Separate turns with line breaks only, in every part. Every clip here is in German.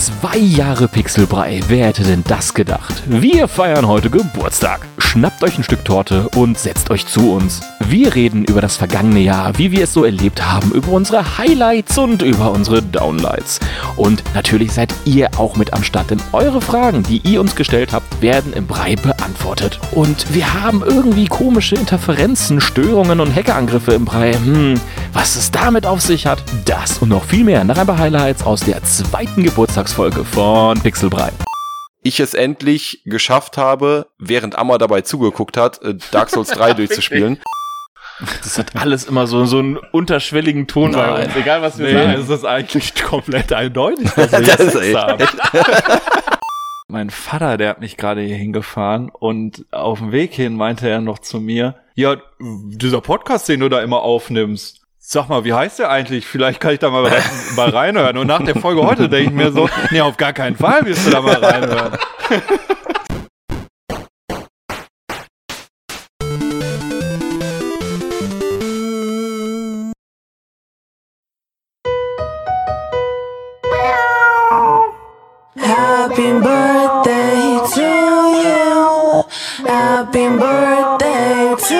2 Jahre Pixelbrei, wer hätte denn das gedacht? Wir feiern heute Geburtstag. Schnappt euch ein Stück Torte und setzt euch zu uns. Wir reden über das vergangene Jahr, wie wir es so erlebt haben, über unsere Highlights und über unsere Downlights. Und natürlich seid ihr auch mit am Start, denn eure Fragen, die ihr uns gestellt habt, werden im Brei beantwortet. Und wir haben irgendwie komische Interferenzen, Störungen und Hackerangriffe im Brei. Was es damit auf sich hat, das und noch viel mehr nach ein paar Highlights aus der 2. Geburtstagsfolge von Pixelbrei.
Ich es endlich geschafft habe, während Amma dabei zugeguckt hat, Dark Souls 3 durchzuspielen.
Das hat alles immer so einen unterschwelligen Ton bei uns. Egal, was wir sagen,
ist das eigentlich komplett eindeutig, dass wir
Das ist
jetzt
echt.
haben. Mein Vater, der hat mich gerade hier hingefahren und auf dem Weg hin meinte er noch zu mir, ja, dieser Podcast, den du da immer aufnimmst, sag mal, wie heißt der eigentlich? Vielleicht kann ich da mal reinhören. Und nach der Folge heute denke ich mir so, nee, auf gar keinen Fall wirst du da mal reinhören.
Happy birthday to you. Happy birthday to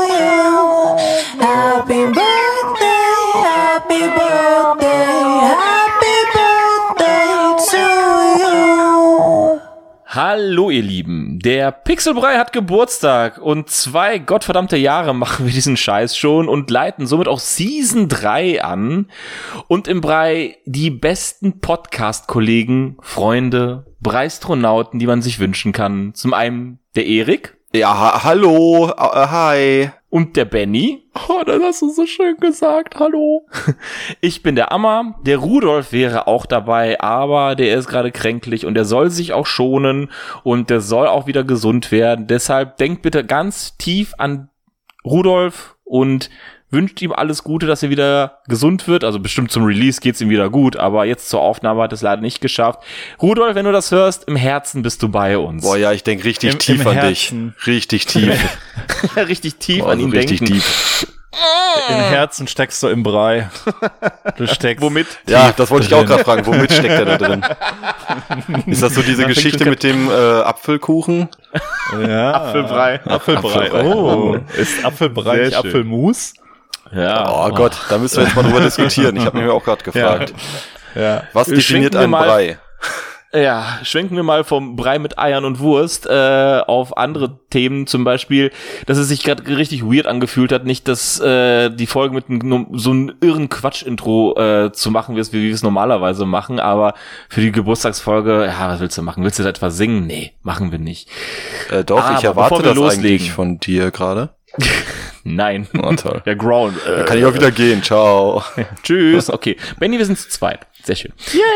you. Happy birthday, happy birthday, happy birthday to you.
Hallo ihr Lieben, der Pixelbrei hat Geburtstag und 2 gottverdammte Jahre machen wir diesen Scheiß schon und leiten somit auch Season 3 an und im Brei die besten Podcast-Kollegen, Freunde, Breistronauten, die man sich wünschen kann. Zum einen der Erik.
Ja, hallo, hi.
Und der Benny. Oh, das hast du so schön gesagt. Hallo. Ich bin der Amma. Der Rudolf wäre auch dabei, aber der ist gerade kränklich und der soll sich auch schonen und der soll auch wieder gesund werden. Deshalb denkt bitte ganz tief an Rudolf und wünscht ihm alles Gute, dass er wieder gesund wird. Also bestimmt zum Release geht's ihm wieder gut, aber jetzt zur Aufnahme hat es leider nicht geschafft. Rudolf, wenn du das hörst, im Herzen bist du bei uns.
Boah, ja, ich denke richtig tief an dich. Richtig tief.
Richtig tief
Boah,
an ihn
richtig
denken.
tief.
Im Herzen steckst du im Brei. Du steckst.
Womit?
Ja, das wollte ich auch gerade fragen. Womit steckt er da drin? Ist das so diese Geschichte mit dem Apfelkuchen?
Ja.
Apfelbrei.
Apfelbrei. Oh, ist Apfelbrei
Sehr
nicht
schön.
Apfelmus?
Ja.
Oh Gott, da müssen wir jetzt mal drüber diskutieren. Ich habe mich auch gerade gefragt.
Ja.
Was definiert
Schwenken wir
einen
mal-
Brei?
Ja, schwenken wir mal vom Brei mit Eiern und Wurst auf andere Themen, zum Beispiel, dass es sich gerade richtig weird angefühlt hat, nicht dass die Folge mit so einem irren Quatsch-Intro zu machen, wie wir es normalerweise machen, aber für die Geburtstagsfolge, ja, was willst du machen? Willst du da etwa singen? Nee, machen wir nicht.
Doch,
Aber
ich erwarte
bevor wir
das
loslegen-
eigentlich von dir gerade.
Nein.
Oh, toll.
Der Ground.
Kann ich auch wieder gehen. Ciao.
Tschüss. Okay. Benni, wir sind zu zweit. Sehr schön.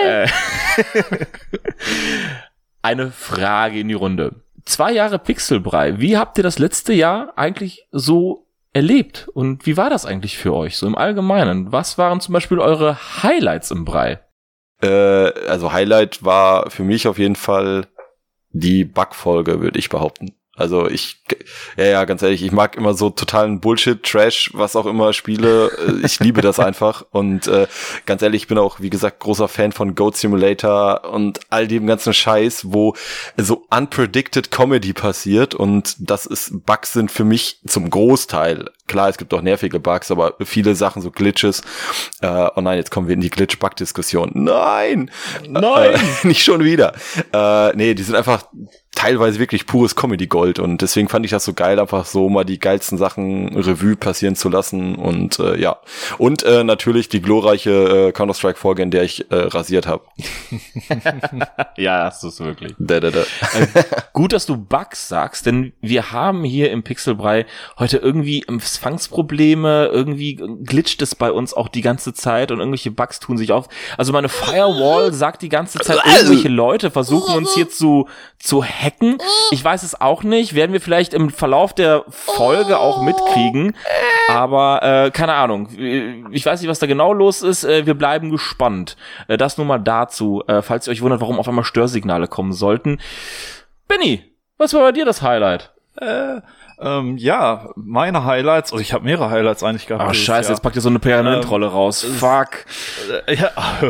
Eine Frage in die Runde. 2 Jahre Pixelbrei. Wie habt ihr das letzte Jahr eigentlich so erlebt? Und wie war das eigentlich für euch, so im Allgemeinen? Was waren zum Beispiel eure Highlights im Brei?
Also Highlight war für mich auf jeden Fall die Bug-Folge, würde ich behaupten. Also ganz ehrlich, ich mag immer so totalen Bullshit, Trash, was auch immer Spiele. Ich liebe das einfach. Und ganz ehrlich, ich bin auch, wie gesagt, großer Fan von Goat Simulator und all dem ganzen Scheiß, wo so unpredicted Comedy passiert. Und Bugs sind für mich zum Großteil, klar, es gibt auch nervige Bugs, aber viele Sachen, so Glitches. Oh nein, jetzt kommen wir in die Glitch-Bug-Diskussion. Nein! Nicht schon wieder. Nee, die sind einfach teilweise wirklich pures Comedy-Gold und deswegen fand ich das so geil, einfach so mal die geilsten Sachen Revue passieren zu lassen und ja. Und natürlich die glorreiche Counter-Strike-Folge, in der ich rasiert habe.
Ja, hast du es wirklich.
Da.
Gut, dass du Bugs sagst, denn wir haben hier im Pixelbrei heute irgendwie Empfangsprobleme, irgendwie glitscht es bei uns auch die ganze Zeit und irgendwelche Bugs tun sich auf. Also meine Firewall sagt die ganze Zeit, irgendwelche Leute versuchen uns hier zu hacken. Ich weiß es auch nicht, werden wir vielleicht im Verlauf der Folge auch mitkriegen, aber keine Ahnung. Ich weiß nicht, was da genau los ist, wir bleiben gespannt. Das nur mal dazu, falls ihr euch wundert, warum auf einmal Störsignale kommen sollten. Benni, was war bei dir das Highlight?
Ja, meine Highlights, also ich habe mehrere Highlights eigentlich gehabt.
Oh, scheiße, jetzt packt ihr so eine Permanentrolle raus. Fuck.
Ja.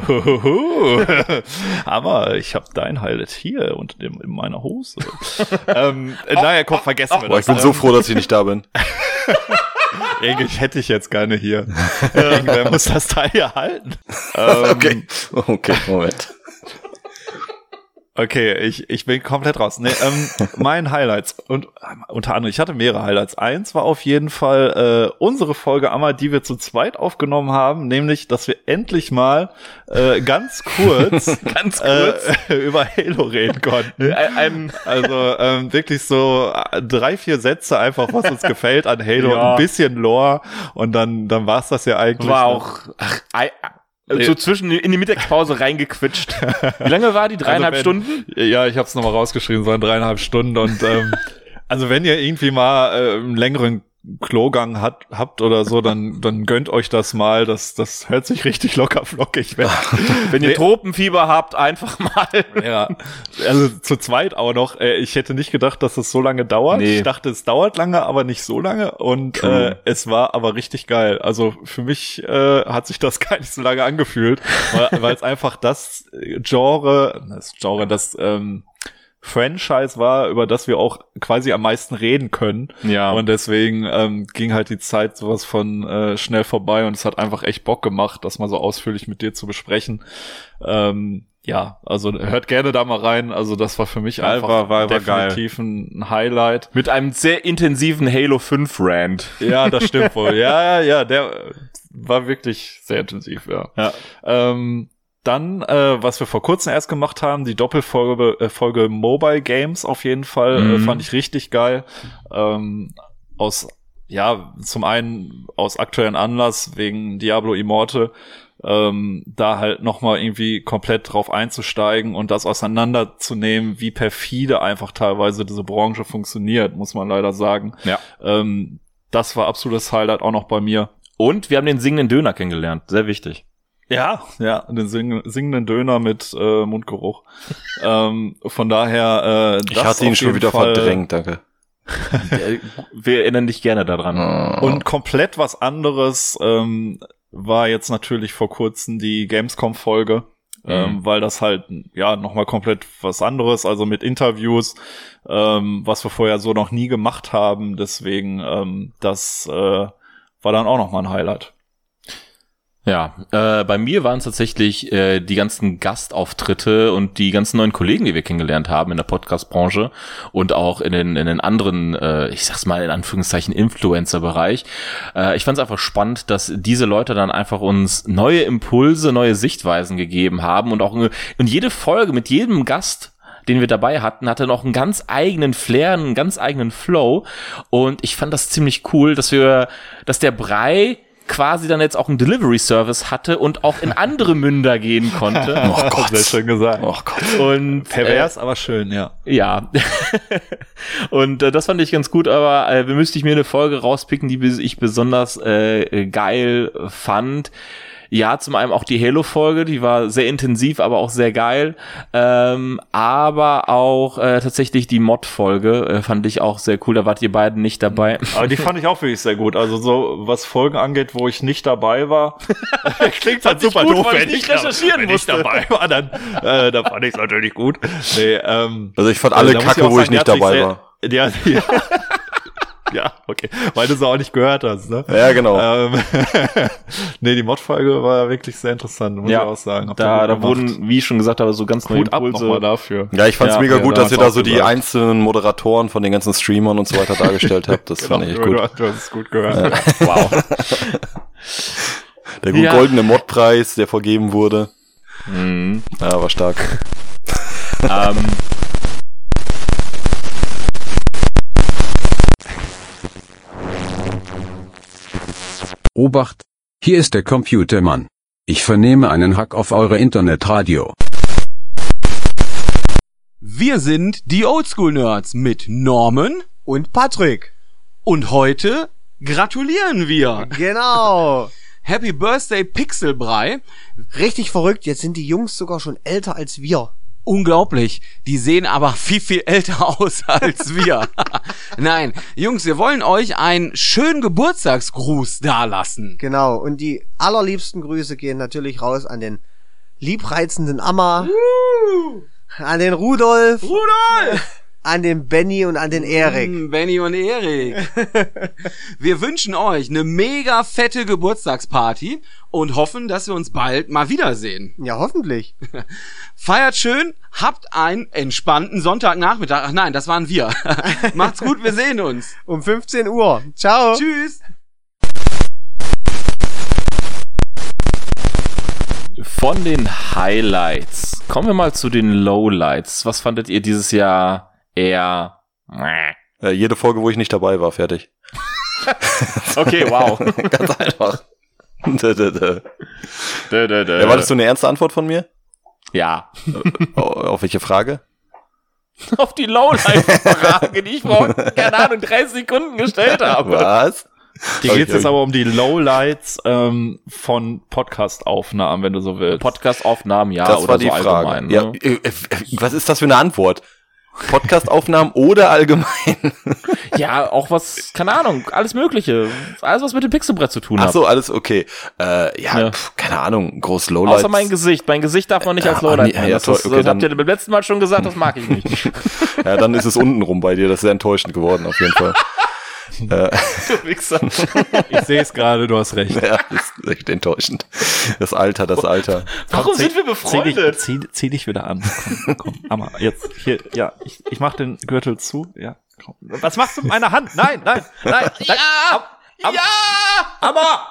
Aber ich habe dein Highlight hier und in meiner Hose. Naja, komm, vergessen wir das.
Ich bin so froh, dass ich nicht da bin.
Eigentlich hätte ich jetzt gerne hier. Irgendwer muss das Teil hier halten.
Okay, Moment.
Okay, ich bin komplett raus. Nee, mein Highlights und unter anderem, ich hatte mehrere Highlights. Eins war auf jeden Fall unsere Folge Amma, die wir zu zweit aufgenommen haben, nämlich, dass wir endlich mal ganz kurz über Halo reden konnten. Also wirklich so 3-4 Sätze einfach, was uns gefällt an Halo, ein bisschen Lore und dann war's das ja eigentlich.
War auch so zwischen in die Mittagspause reingequitscht. Wie lange war die? 3,5 Stunden?
Ja, ich hab's nochmal rausgeschrieben, so 3,5 Stunden und also wenn ihr irgendwie mal einen längeren Klogang habt oder so, dann gönnt euch das mal. Das hört sich richtig locker flockig weg.
Wenn ihr Tropenfieber habt, einfach mal.
Ja, also zu zweit auch noch. Ich hätte nicht gedacht, dass es so lange dauert.
Nee.
Ich dachte, es dauert lange, aber nicht so lange. Und es war aber richtig geil. Also für mich hat sich das gar nicht so lange angefühlt, weil es einfach das Franchise war, über das wir auch quasi am meisten reden können. Ja. Und deswegen ging halt die Zeit sowas von schnell vorbei und es hat einfach echt Bock gemacht, das mal so ausführlich mit dir zu besprechen. Ja, also hört gerne da mal rein. Also das war für mich einfach war definitiv geil. Ein Highlight.
Mit einem sehr intensiven Halo 5 Rant.
Ja, das stimmt wohl. Ja, der war wirklich sehr intensiv, ja. Dann, was wir vor kurzem erst gemacht haben, die Doppelfolge Mobile Games auf jeden Fall, fand ich richtig geil. Zum einen aus aktuellen Anlass wegen Diablo Immortal, da halt nochmal irgendwie komplett drauf einzusteigen und das auseinanderzunehmen, wie perfide einfach teilweise diese Branche funktioniert, muss man leider sagen. Ja. Das war absolutes Highlight auch noch bei mir.
Und wir haben den singenden Döner kennengelernt, sehr wichtig.
Ja, den singenden Döner mit Mundgeruch. Von daher,
ich hatte ihn schon wieder verdrängt, danke.
Wir erinnern dich gerne daran.
Und komplett was anderes war jetzt natürlich vor kurzem die Gamescom-Folge, weil das halt nochmal komplett was anderes, also mit Interviews, was wir vorher so noch nie gemacht haben. Deswegen, das war dann auch nochmal ein Highlight.
Ja, bei mir waren es tatsächlich die ganzen Gastauftritte und die ganzen neuen Kollegen, die wir kennengelernt haben in der Podcast-Branche und auch in den anderen, ich sag's mal in Anführungszeichen, Influencer-Bereich. Ich fand es einfach spannend, dass diese Leute dann einfach uns neue Impulse, neue Sichtweisen gegeben haben und auch und jede Folge mit jedem Gast, den wir dabei hatten, hatte noch einen ganz eigenen Flair, einen ganz eigenen Flow und ich fand das ziemlich cool, dass der Brei quasi dann jetzt auch einen Delivery-Service hatte und auch in andere Münder gehen konnte.
Oh Gott, sehr schön gesagt.
Oh Gott. Und
pervers, aber schön, ja.
Ja. Und das fand ich ganz gut, aber müsste ich mir eine Folge rauspicken, die ich besonders geil fand. Ja, zum einen auch die Halo-Folge, die war sehr intensiv, aber auch sehr geil. Aber auch tatsächlich die Mod-Folge fand ich auch sehr cool. Da wart ihr beiden nicht dabei.
Aber die fand ich auch wirklich sehr gut. Also so, was Folgen angeht, wo ich nicht dabei war.
Klingt halt super gut, doof, wenn ich recherchieren musste.
Wenn ich dabei war, dann fand ich es natürlich gut. Nee,
also ich fand alle Kacke, wo ich nicht dabei war.
Ja. Ja, okay. Weil du es auch nicht gehört hast, ne?
Ja, genau.
Nee, die Mod-Folge war wirklich sehr interessant, muss ich auch sagen.
Da wurden, wie ich schon gesagt habe, so ganz neue Impulse.
Nochmal dafür.
Ja, ich fand's mega gut, dass ihr da so die einzelnen Moderatoren von den ganzen Streamern und so weiter dargestellt habt. Das fand ich gut.
Du hast es gut gehört.
Wow.
Der goldene Mod-Preis, der vergeben wurde. Ja, war stark.
Obacht! Hier ist der Computermann. Ich vernehme einen Hack auf eure Internetradio.
Wir sind die Oldschool-Nerds mit Norman
und Patrick.
Und heute gratulieren wir.
Genau.
Happy Birthday Pixelbrei.
Richtig verrückt, jetzt sind die Jungs sogar schon älter als wir.
unglaublich. Die sehen aber viel, viel älter aus als wir. Nein, Jungs, wir wollen euch einen schönen Geburtstagsgruß dalassen.
Genau, und die allerliebsten Grüße gehen natürlich raus an den liebreizenden Amma, an den Rudolf, an den Benny und an den Erik.
Benny und Erik. Wir wünschen euch eine mega fette Geburtstagsparty und hoffen, dass wir uns bald mal wiedersehen.
Ja, hoffentlich.
Feiert schön, habt einen entspannten Sonntagnachmittag. Ach nein, das waren wir. Macht's gut, wir sehen uns.
Um 15 Uhr. Ciao.
Tschüss.
Von den Highlights kommen wir mal zu den Lowlights. Was fandet ihr dieses Jahr eher?
Jede Folge, wo ich nicht dabei war, fertig.
Okay, wow.
Ganz einfach. War das so eine ernste Antwort von mir?
Ja.
Auf welche Frage?
Auf die Lowlight-Frage, die ich vor, keine Ahnung, 30 Sekunden gestellt habe.
Was?
Dir geht's jetzt aber um die Lowlights von Podcast-Aufnahmen, wenn du so willst.
Podcast-Aufnahmen, ja,
Das
oder
war die
so
Frage.
allgemein.
Ja,
Ne?
was ist das für eine Antwort? Podcast-Aufnahmen oder allgemein?
Ja, auch was, keine Ahnung, alles Mögliche. Alles, was mit dem Pixelbrett zu tun
Ach
hat.
so, alles okay. Ja. Keine Ahnung, groß Lowlights.
Außer mein Gesicht. Mein Gesicht darf man nicht als
Ja,
Lowlight
ja,
nennen.
ja,
Das,
toll, okay,
das habt ihr beim letzten Mal schon gesagt, das mag ich nicht.
Ja, dann ist es unten rum bei dir. Das ist sehr enttäuschend geworden, auf jeden Fall.
Du Wichser.
Ich sehe es gerade, du hast recht.
Ja, das ist echt enttäuschend. Das Alter.
Warum sind wir befreundet?
Zieh dich wieder an. Komm, Amma, jetzt, hier, ja, ich mach den Gürtel zu, ja, komm. Was machst du mit meiner Hand? Nein. Amma!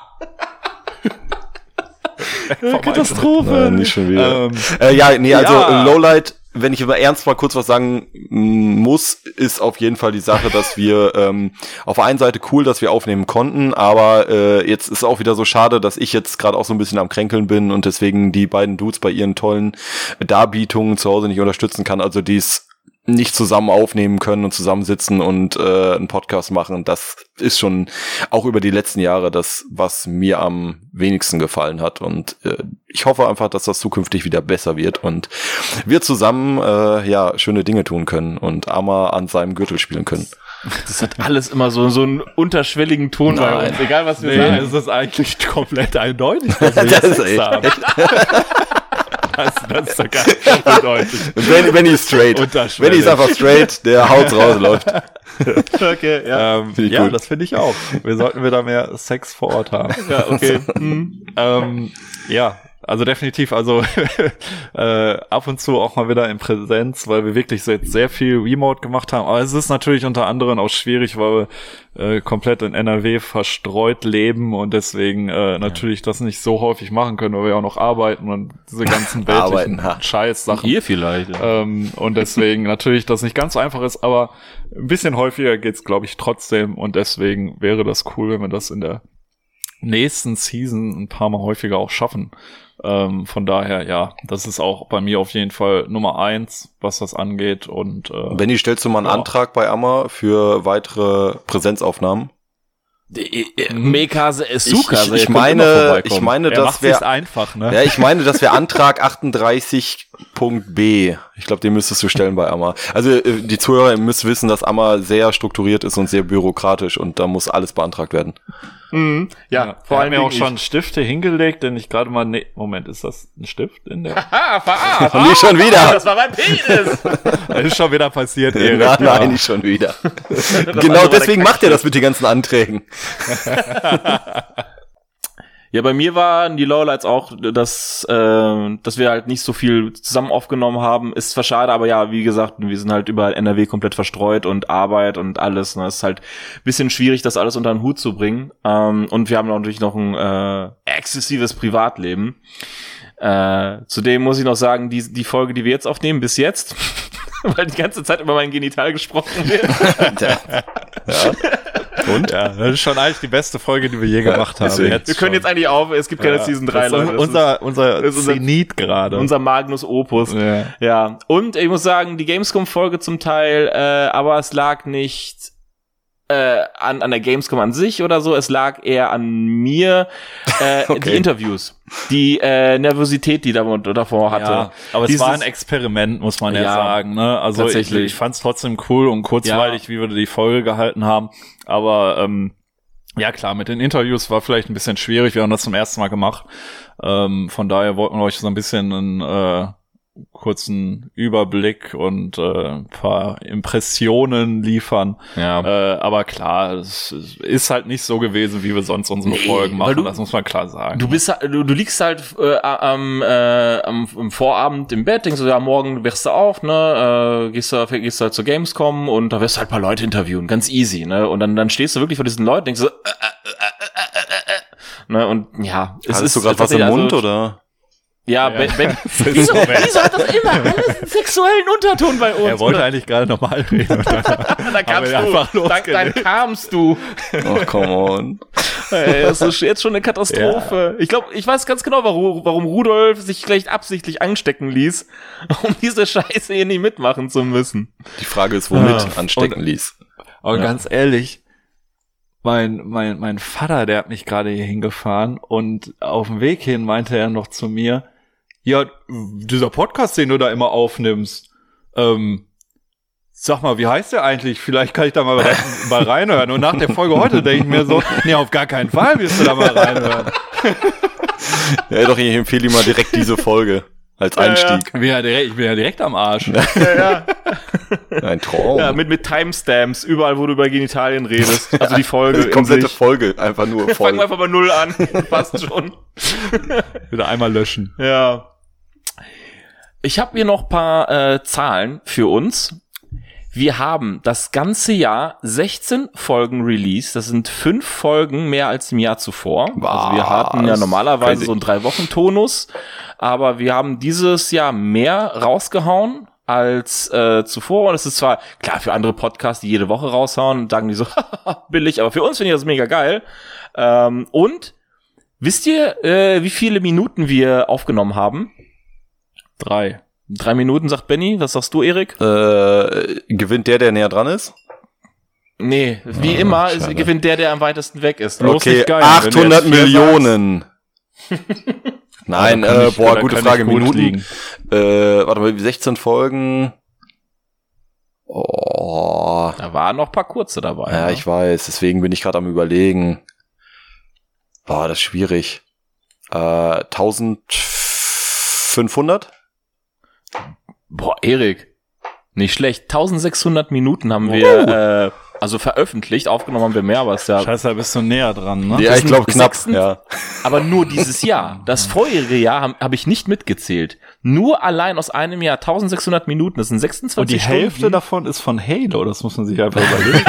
Katastrophe.
Nicht schon wieder. Lowlight, wenn ich aber ernst mal kurz was sagen muss, ist auf jeden Fall die Sache, dass wir auf der einen Seite cool, dass wir aufnehmen konnten, aber jetzt ist auch wieder so schade, dass ich jetzt gerade auch so ein bisschen am Kränkeln bin und deswegen die beiden Dudes bei ihren tollen Darbietungen zu Hause nicht unterstützen kann, also dies nicht zusammen aufnehmen können und zusammensitzen und einen Podcast machen. Das ist schon auch über die letzten Jahre das, was mir am wenigsten gefallen hat. Und ich hoffe einfach, dass das zukünftig wieder besser wird und wir zusammen schöne Dinge tun können und Amma an seinem Gürtel spielen können.
Das hat alles immer so einen unterschwelligen Ton bei uns. Egal, was wir sagen.
Es ist eigentlich komplett eindeutig.
Das ist echt.
Das ist doch gar nicht eindeutig.
Und Benny ist straight. Benny ist einfach straight, der Haut rausläuft.
Okay, ja.
Finde ich
Ja,
gut.
das finde ich auch. Wir sollten wieder mehr Sex vor Ort haben.
Ja, okay.
Ja, also definitiv, also ab und zu auch mal wieder in Präsenz, weil wir wirklich sehr viel Remote gemacht haben. Aber es ist natürlich unter anderem auch schwierig, weil wir komplett in NRW verstreut leben und deswegen natürlich das nicht so häufig machen können, weil wir auch noch arbeiten und diese ganzen weltlichen Scheiß-Sachen.
Ihr vielleicht. Ja.
Und deswegen natürlich das nicht ganz so einfach ist, aber ein bisschen häufiger geht's, glaube ich, trotzdem und deswegen wäre das cool, wenn wir das in der nächsten Season ein paar Mal häufiger auch schaffen. Von daher, ja, das ist auch bei mir auf jeden Fall Nummer 1, was das angeht. Und
Benni, stellst du mal einen Antrag bei Amma für weitere Präsenzaufnahmen?
Mekase Sukase.
Ich meine, das wäre
einfach, ne?
Ja, ich meine, das wäre Antrag 38.b. Ich glaube, den müsstest du stellen bei Amma. Also die Zuhörer, ihr müsst wissen, dass Amma sehr strukturiert ist und sehr bürokratisch und da muss alles beantragt werden.
Ja,
Vor allem ja auch schon Stifte hingelegt, denn ich gerade mal, Moment, ist das ein Stift in der?
verarscht.
Und nicht schon wieder.
Das war mein Penis.
Das ist schon wieder passiert, Erik.
Nein, nicht schon wieder. Genau deswegen macht er das mit den ganzen Anträgen.
Ja, bei mir waren die Lowlights auch, dass wir halt nicht so viel zusammen aufgenommen haben. Ist zwar schade, aber ja, wie gesagt, wir sind halt überall NRW komplett verstreut und Arbeit und alles. Ne? Es ist halt ein bisschen schwierig, das alles unter den Hut zu bringen. Und wir haben natürlich noch ein exzessives Privatleben. Zudem muss ich noch sagen, die Folge, die wir jetzt aufnehmen, bis jetzt, weil die ganze Zeit über mein Genital gesprochen wird.
Und? Ja, das ist schon eigentlich die beste Folge, die wir je gemacht haben.
deswegen.
Wir können jetzt eigentlich auf, es gibt keine Season 3,
das ist
Leute.
unser Zenit gerade.
Unser Magnus Opus. Ja. Und ich muss sagen, die Gamescom-Folge zum Teil, aber es lag nicht an der Gamescom an sich oder so, es lag eher an mir, die Interviews, die Nervosität, die davor hatte.
Ja, aber es war ein Experiment, muss man ja sagen, ne? Also ich fand es trotzdem cool und kurzweilig, wie wir die Folge gehalten haben, aber ja klar, mit den Interviews war vielleicht ein bisschen schwierig, wir haben das zum ersten Mal gemacht, von daher wollten wir euch so ein bisschen einen kurzen Überblick und ein paar Impressionen liefern. Ja. Aber klar, es ist halt nicht so gewesen, wie wir sonst unsere Folgen machen, das muss man klar sagen.
Du liegst halt am Vorabend im Bett, denkst du, ja, morgen wachst du auf, ne, gehst halt zur Gamescom und da wirst du halt ein paar Leute interviewen, ganz easy, ne, und dann stehst du wirklich vor diesen Leuten, denkst du, ne, und ja,
Hattest du gerade was im Mund, oder?
Ja, wieso hat das immer alles einen sexuellen Unterton bei uns?
Er wollte eigentlich gerade normal reden.
Dann kamst du.
Oh, come on.
Ey, das ist jetzt schon eine Katastrophe. Ja. Ich weiß ganz genau, warum Rudolf sich gleich absichtlich anstecken ließ, um diese Scheiße hier nicht mitmachen zu müssen.
Die Frage ist, womit anstecken ließ.
Aber ganz ehrlich, mein Vater, der hat mich gerade hier hingefahren und auf dem Weg hin meinte er noch zu mir, ja, dieser Podcast, den du da immer aufnimmst, sag mal, wie heißt der eigentlich? Vielleicht kann ich da mal reinhören. Und nach der Folge heute denke ich mir so, nee, auf gar keinen Fall wirst du da mal reinhören.
Ja, doch, ich empfehle ihm mal direkt diese Folge als Einstieg.
Ja. Ich bin ja direkt am Arsch.
Ja.
Ein Traum.
Ja, mit Timestamps, überall, wo du über Genitalien redest. Also die Folge.
Die komplette Folge, einfach nur voll.
Fangen wir einfach bei 0 an. Passt schon.
Wieder einmal löschen.
Ja. Ich habe hier noch ein paar Zahlen für uns. Wir haben das ganze Jahr 16 Folgen released. Das sind 5 Folgen mehr als im Jahr zuvor.
Was?
Also wir hatten ja normalerweise so einen 3-Wochen-Tonus. Aber wir haben dieses Jahr mehr rausgehauen als zuvor. Und es ist zwar, klar, für andere Podcasts, die jede Woche raushauen, sagen die so, billig. Aber für uns finde ich das mega geil. Und wisst ihr, wie viele Minuten wir aufgenommen haben? 3 Minuten, sagt Benny. Was sagst du, Erik?
Gewinnt der näher dran ist?
Nee, wie immer gewinnt der am weitesten weg ist.
Okay, geil, 800 Millionen. Nein, gute Frage. Minuten. Warte mal, 16 Folgen. Oh.
Da waren noch ein paar kurze dabei.
Ja, ich weiß. Deswegen bin ich gerade am Überlegen. Boah, das ist schwierig. 1500?
Boah, Erik, nicht schlecht. 1600 Minuten haben wir also veröffentlicht. Aufgenommen haben wir mehr, aber es ist ja...
Scheiße, da bist du näher dran, ne?
Ja, ich glaube knapp, ja.
Aber nur dieses Jahr. Das vorherige Jahr hab ich nicht mitgezählt. Nur allein aus einem Jahr 1600 Minuten, das sind 26
Und die
Stunden.
Hälfte davon ist von Halo, das muss man sich einfach überlegen.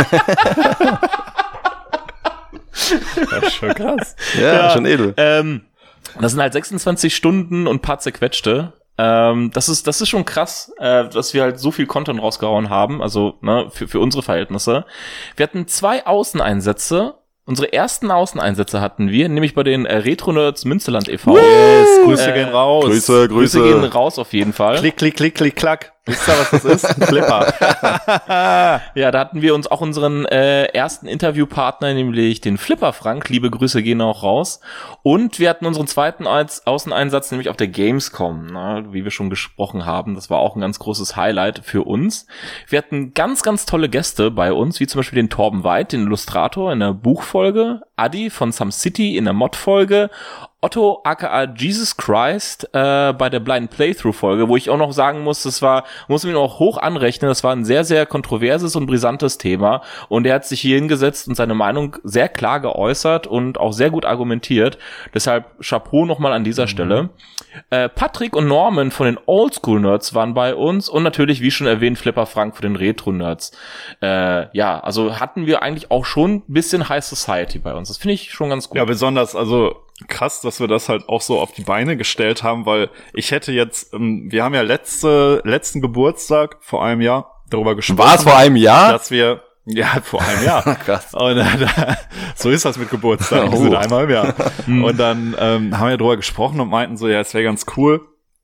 Das ist schon krass.
Ja, schon edel.
Das sind halt 26 Stunden und ein paar zerquetschte. Das ist schon krass, dass wir halt so viel Content rausgehauen haben, also ne, für unsere Verhältnisse. Wir hatten 2 Außeneinsätze. Unsere ersten Außeneinsätze hatten wir, nämlich bei den Retro-Nerds Münsterland e.V.
Yes, Grüße gehen raus.
Grüße
gehen raus auf jeden Fall.
Klick, klick, klick, klick, klack. Wisst ihr, was das ist? Ein Flipper.
Ja, da hatten wir uns auch unseren ersten Interviewpartner, nämlich den Flipper Frank. Liebe Grüße gehen auch raus. Und wir hatten unseren zweiten Außeneinsatz, nämlich auf der Gamescom, ne, wie wir schon gesprochen haben. Das war auch ein ganz großes Highlight für uns. Wir hatten ganz, ganz tolle Gäste bei uns, wie zum Beispiel den Torben Weid, den Illustrator in der Buchfolge, Adi von Some City in der Mod-Folge, Otto aka Jesus Christ bei der Blind Playthrough-Folge, wo ich auch noch sagen muss, muss man ihn auch hoch anrechnen, das war ein sehr, sehr kontroverses und brisantes Thema und er hat sich hier hingesetzt und seine Meinung sehr klar geäußert und auch sehr gut argumentiert. Deshalb Chapeau nochmal an dieser Stelle. Patrick und Norman von den Oldschool-Nerds waren bei uns und natürlich, wie schon erwähnt, Flipper Frank von den Retro-Nerds. Ja, also hatten wir eigentlich auch schon ein bisschen High Society bei uns. Das finde ich schon ganz gut.
Ja, besonders, also krass, dass wir das halt auch so auf die Beine gestellt haben, weil ich hätte jetzt, wir haben ja letzten Geburtstag vor einem Jahr darüber gesprochen.
War es vor einem Jahr?
Dass wir, ja, vor einem Jahr.
Krass.
Und so ist das mit Geburtstag, die sind einmal im Jahr. Und dann haben wir darüber gesprochen und meinten so, ja, es wäre ganz cool,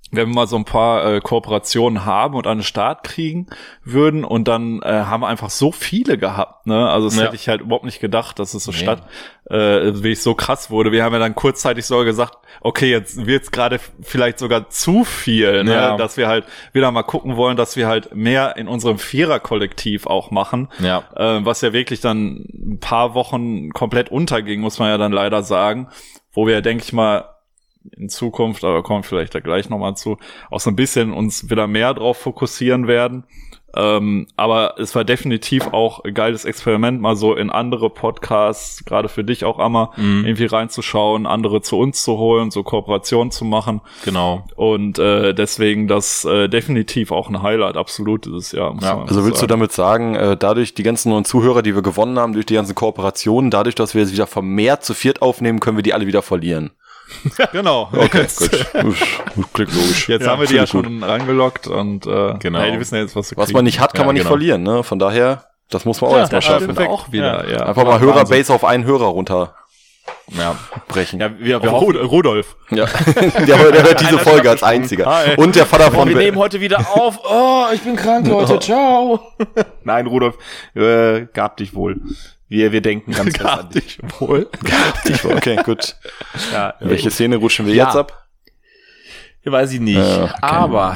wenn wir mal so ein paar Kooperationen haben und an den Start kriegen würden und dann haben wir einfach so viele gehabt, ne? Also das hätte ich halt überhaupt nicht gedacht, dass es so wirklich so krass wurde. Wir haben ja dann kurzzeitig sogar gesagt, okay, jetzt wird's gerade vielleicht sogar zu viel, ne? Dass wir halt wieder mal gucken wollen, dass wir halt mehr in unserem Vierer-Kollektiv auch machen, was ja wirklich dann ein paar Wochen komplett unterging, muss man ja dann leider sagen, wo wir, denke ich mal, in Zukunft, aber kommen vielleicht da gleich nochmal zu, auch so ein bisschen uns wieder mehr drauf fokussieren werden. Aber es war definitiv auch ein geiles Experiment, mal so in andere Podcasts, gerade für dich auch, Amma, irgendwie reinzuschauen, andere zu uns zu holen, so Kooperationen zu machen.
Genau.
Und deswegen das definitiv auch ein Highlight, absolut dieses Jahr.
Also willst du damit sagen, dadurch die ganzen neuen Zuhörer, die wir gewonnen haben, durch die ganzen Kooperationen, dadurch, dass wir jetzt wieder vermehrt zu viert aufnehmen, können wir die alle wieder verlieren?
Genau.
Okay, gut. Klingt logisch.
Jetzt haben wir die ja schon rangelockt und genau. Hey, die wissen ja jetzt, was
man nicht hat, kann man nicht verlieren, ne? Von daher, das muss man auch erstmal schaffen.
Auch wieder, ja.
Einfach mal Hörerbase auf einen Hörer runter brechen.
Ja, wir Rudolf.
Ja. der hört diese Folge als einziger.
Hi.
Und der Vater von
Wir nehmen heute wieder auf. Oh, ich bin krank, Leute. Ciao. Nein, Rudolf, gab dich wohl. Wir denken ganz fest an dich.
Wohl.
Okay, gut.
Ja,
welche Szene rutschen wir jetzt ab?
Weiß ich nicht. Aber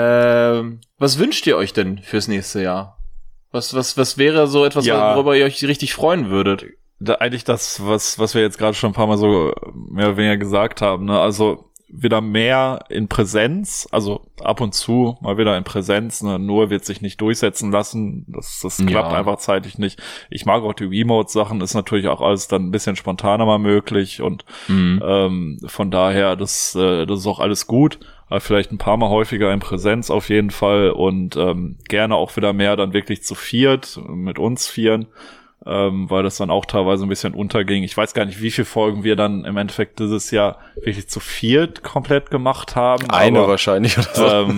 was wünscht ihr euch denn fürs nächste Jahr? Was wäre so etwas, worüber ihr euch richtig freuen würdet?
Eigentlich das, was wir jetzt gerade schon ein paar Mal so mehr oder weniger gesagt haben, ne? Also wieder mehr in Präsenz, also ab und zu mal wieder in Präsenz, ne? Nur wird sich nicht durchsetzen lassen, das klappt einfach zeitlich nicht. Ich mag auch die Remote-Sachen, ist natürlich auch alles dann ein bisschen spontaner mal möglich und von daher, das ist auch alles gut, aber vielleicht ein paar Mal häufiger in Präsenz auf jeden Fall und gerne auch wieder mehr dann wirklich zu viert, mit uns vieren. Weil das dann auch teilweise ein bisschen unterging. Ich weiß gar nicht, wie viele Folgen wir dann im Endeffekt dieses Jahr wirklich zu viert komplett gemacht haben.
Eine wahrscheinlich oder so.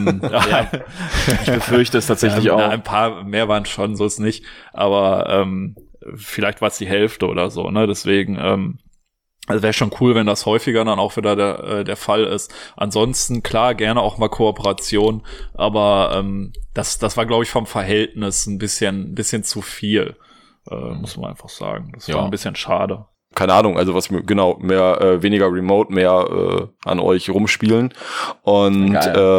Ich befürchte es tatsächlich auch.
Ein paar mehr waren schon, so ist nicht. Aber vielleicht war es die Hälfte oder so, ne? Deswegen, also wäre schon cool, wenn das häufiger dann auch wieder der Fall ist. Ansonsten, klar, gerne auch mal Kooperation, aber das war, glaube ich, vom Verhältnis ein bisschen zu viel. Muss man einfach sagen. Das war ein bisschen schade.
Keine Ahnung, also was weniger Remote, mehr an euch rumspielen. Und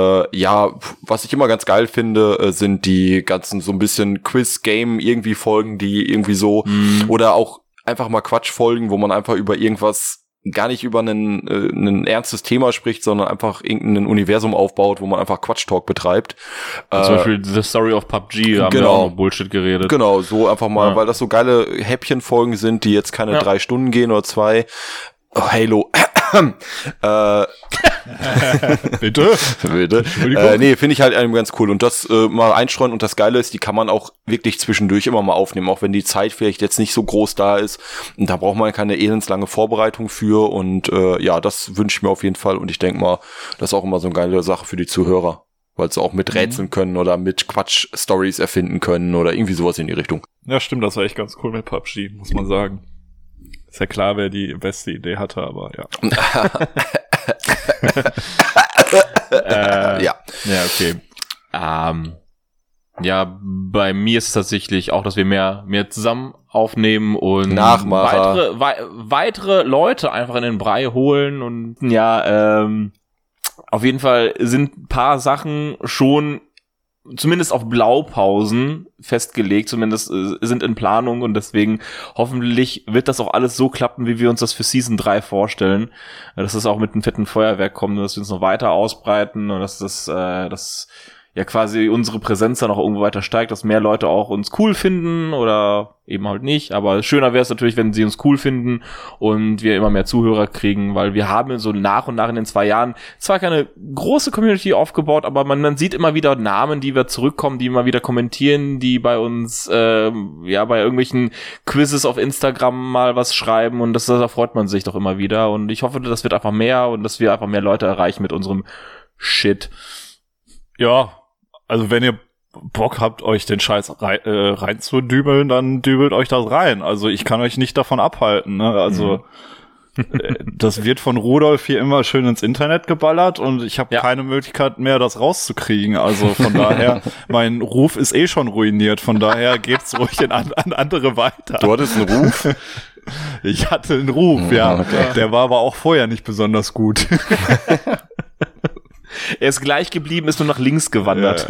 was ich immer ganz geil finde, sind die ganzen so ein bisschen Quiz-Game irgendwie Folgen, die irgendwie so oder auch einfach mal Quatschfolgen, wo man einfach über irgendwas gar nicht über ein ernstes Thema spricht, sondern einfach irgendein Universum aufbaut, wo man einfach Quatsch-Talk betreibt.
Zum Beispiel The Story of PUBG, haben wir auch noch Bullshit geredet.
Genau, so einfach mal, weil das so geile Häppchenfolgen sind, die jetzt keine 3 Stunden gehen oder 2. Oh, Halo.
Bitte?
Nee, finde ich halt einem ganz cool. Und das mal einstreuen. Und das Geile ist, die kann man auch wirklich zwischendurch immer mal aufnehmen, auch wenn die Zeit vielleicht jetzt nicht so groß da ist. Und da braucht man keine elendslange Vorbereitung für. Und das wünsche ich mir auf jeden Fall. Und ich denke mal, das ist auch immer so eine geile Sache für die Zuhörer. Weil sie auch mit rätseln können oder mit Quatsch-Stories erfinden können oder irgendwie sowas in die Richtung.
Ja, stimmt, das war echt ganz cool mit PUBG, muss man sagen. Ist ja klar, wer die beste Idee hatte, aber ja.
Ja, okay. Bei mir ist es tatsächlich auch, dass wir mehr zusammen aufnehmen und weitere Leute einfach in den Brei holen und auf jeden Fall sind ein paar Sachen schon zumindest auf Blaupausen festgelegt, zumindest sind in Planung und deswegen hoffentlich wird das auch alles so klappen, wie wir uns das für Season 3 vorstellen, dass es auch mit einem fetten Feuerwerk kommt und dass wir uns noch weiter ausbreiten und dass das quasi unsere Präsenz dann auch irgendwo weiter steigt, dass mehr Leute auch uns cool finden oder eben halt nicht, aber schöner wäre es natürlich, wenn sie uns cool finden und wir immer mehr Zuhörer kriegen, weil wir haben so nach und nach in den 2 Jahren zwar keine große Community aufgebaut, aber man sieht immer wieder Namen, die wir zurückkommen, die immer wieder kommentieren, die bei uns bei irgendwelchen Quizzes auf Instagram mal was schreiben und da freut man sich doch immer wieder und ich hoffe, das wird einfach mehr und dass wir einfach mehr Leute erreichen mit unserem Shit.
Ja, also wenn ihr Bock habt, euch den Scheiß reinzudübeln, dann dübelt euch das rein. Also ich kann euch nicht davon abhalten, ne? Also Das wird von Rudolf hier immer schön ins Internet geballert und ich habe keine Möglichkeit mehr, das rauszukriegen. Also von daher, mein Ruf ist eh schon ruiniert. Von daher geht's ruhig an andere weiter.
Du hattest einen Ruf?
Ich hatte einen Ruf, ja. Okay. Der war aber auch vorher nicht besonders gut.
Er ist gleich geblieben, ist nur nach links gewandert.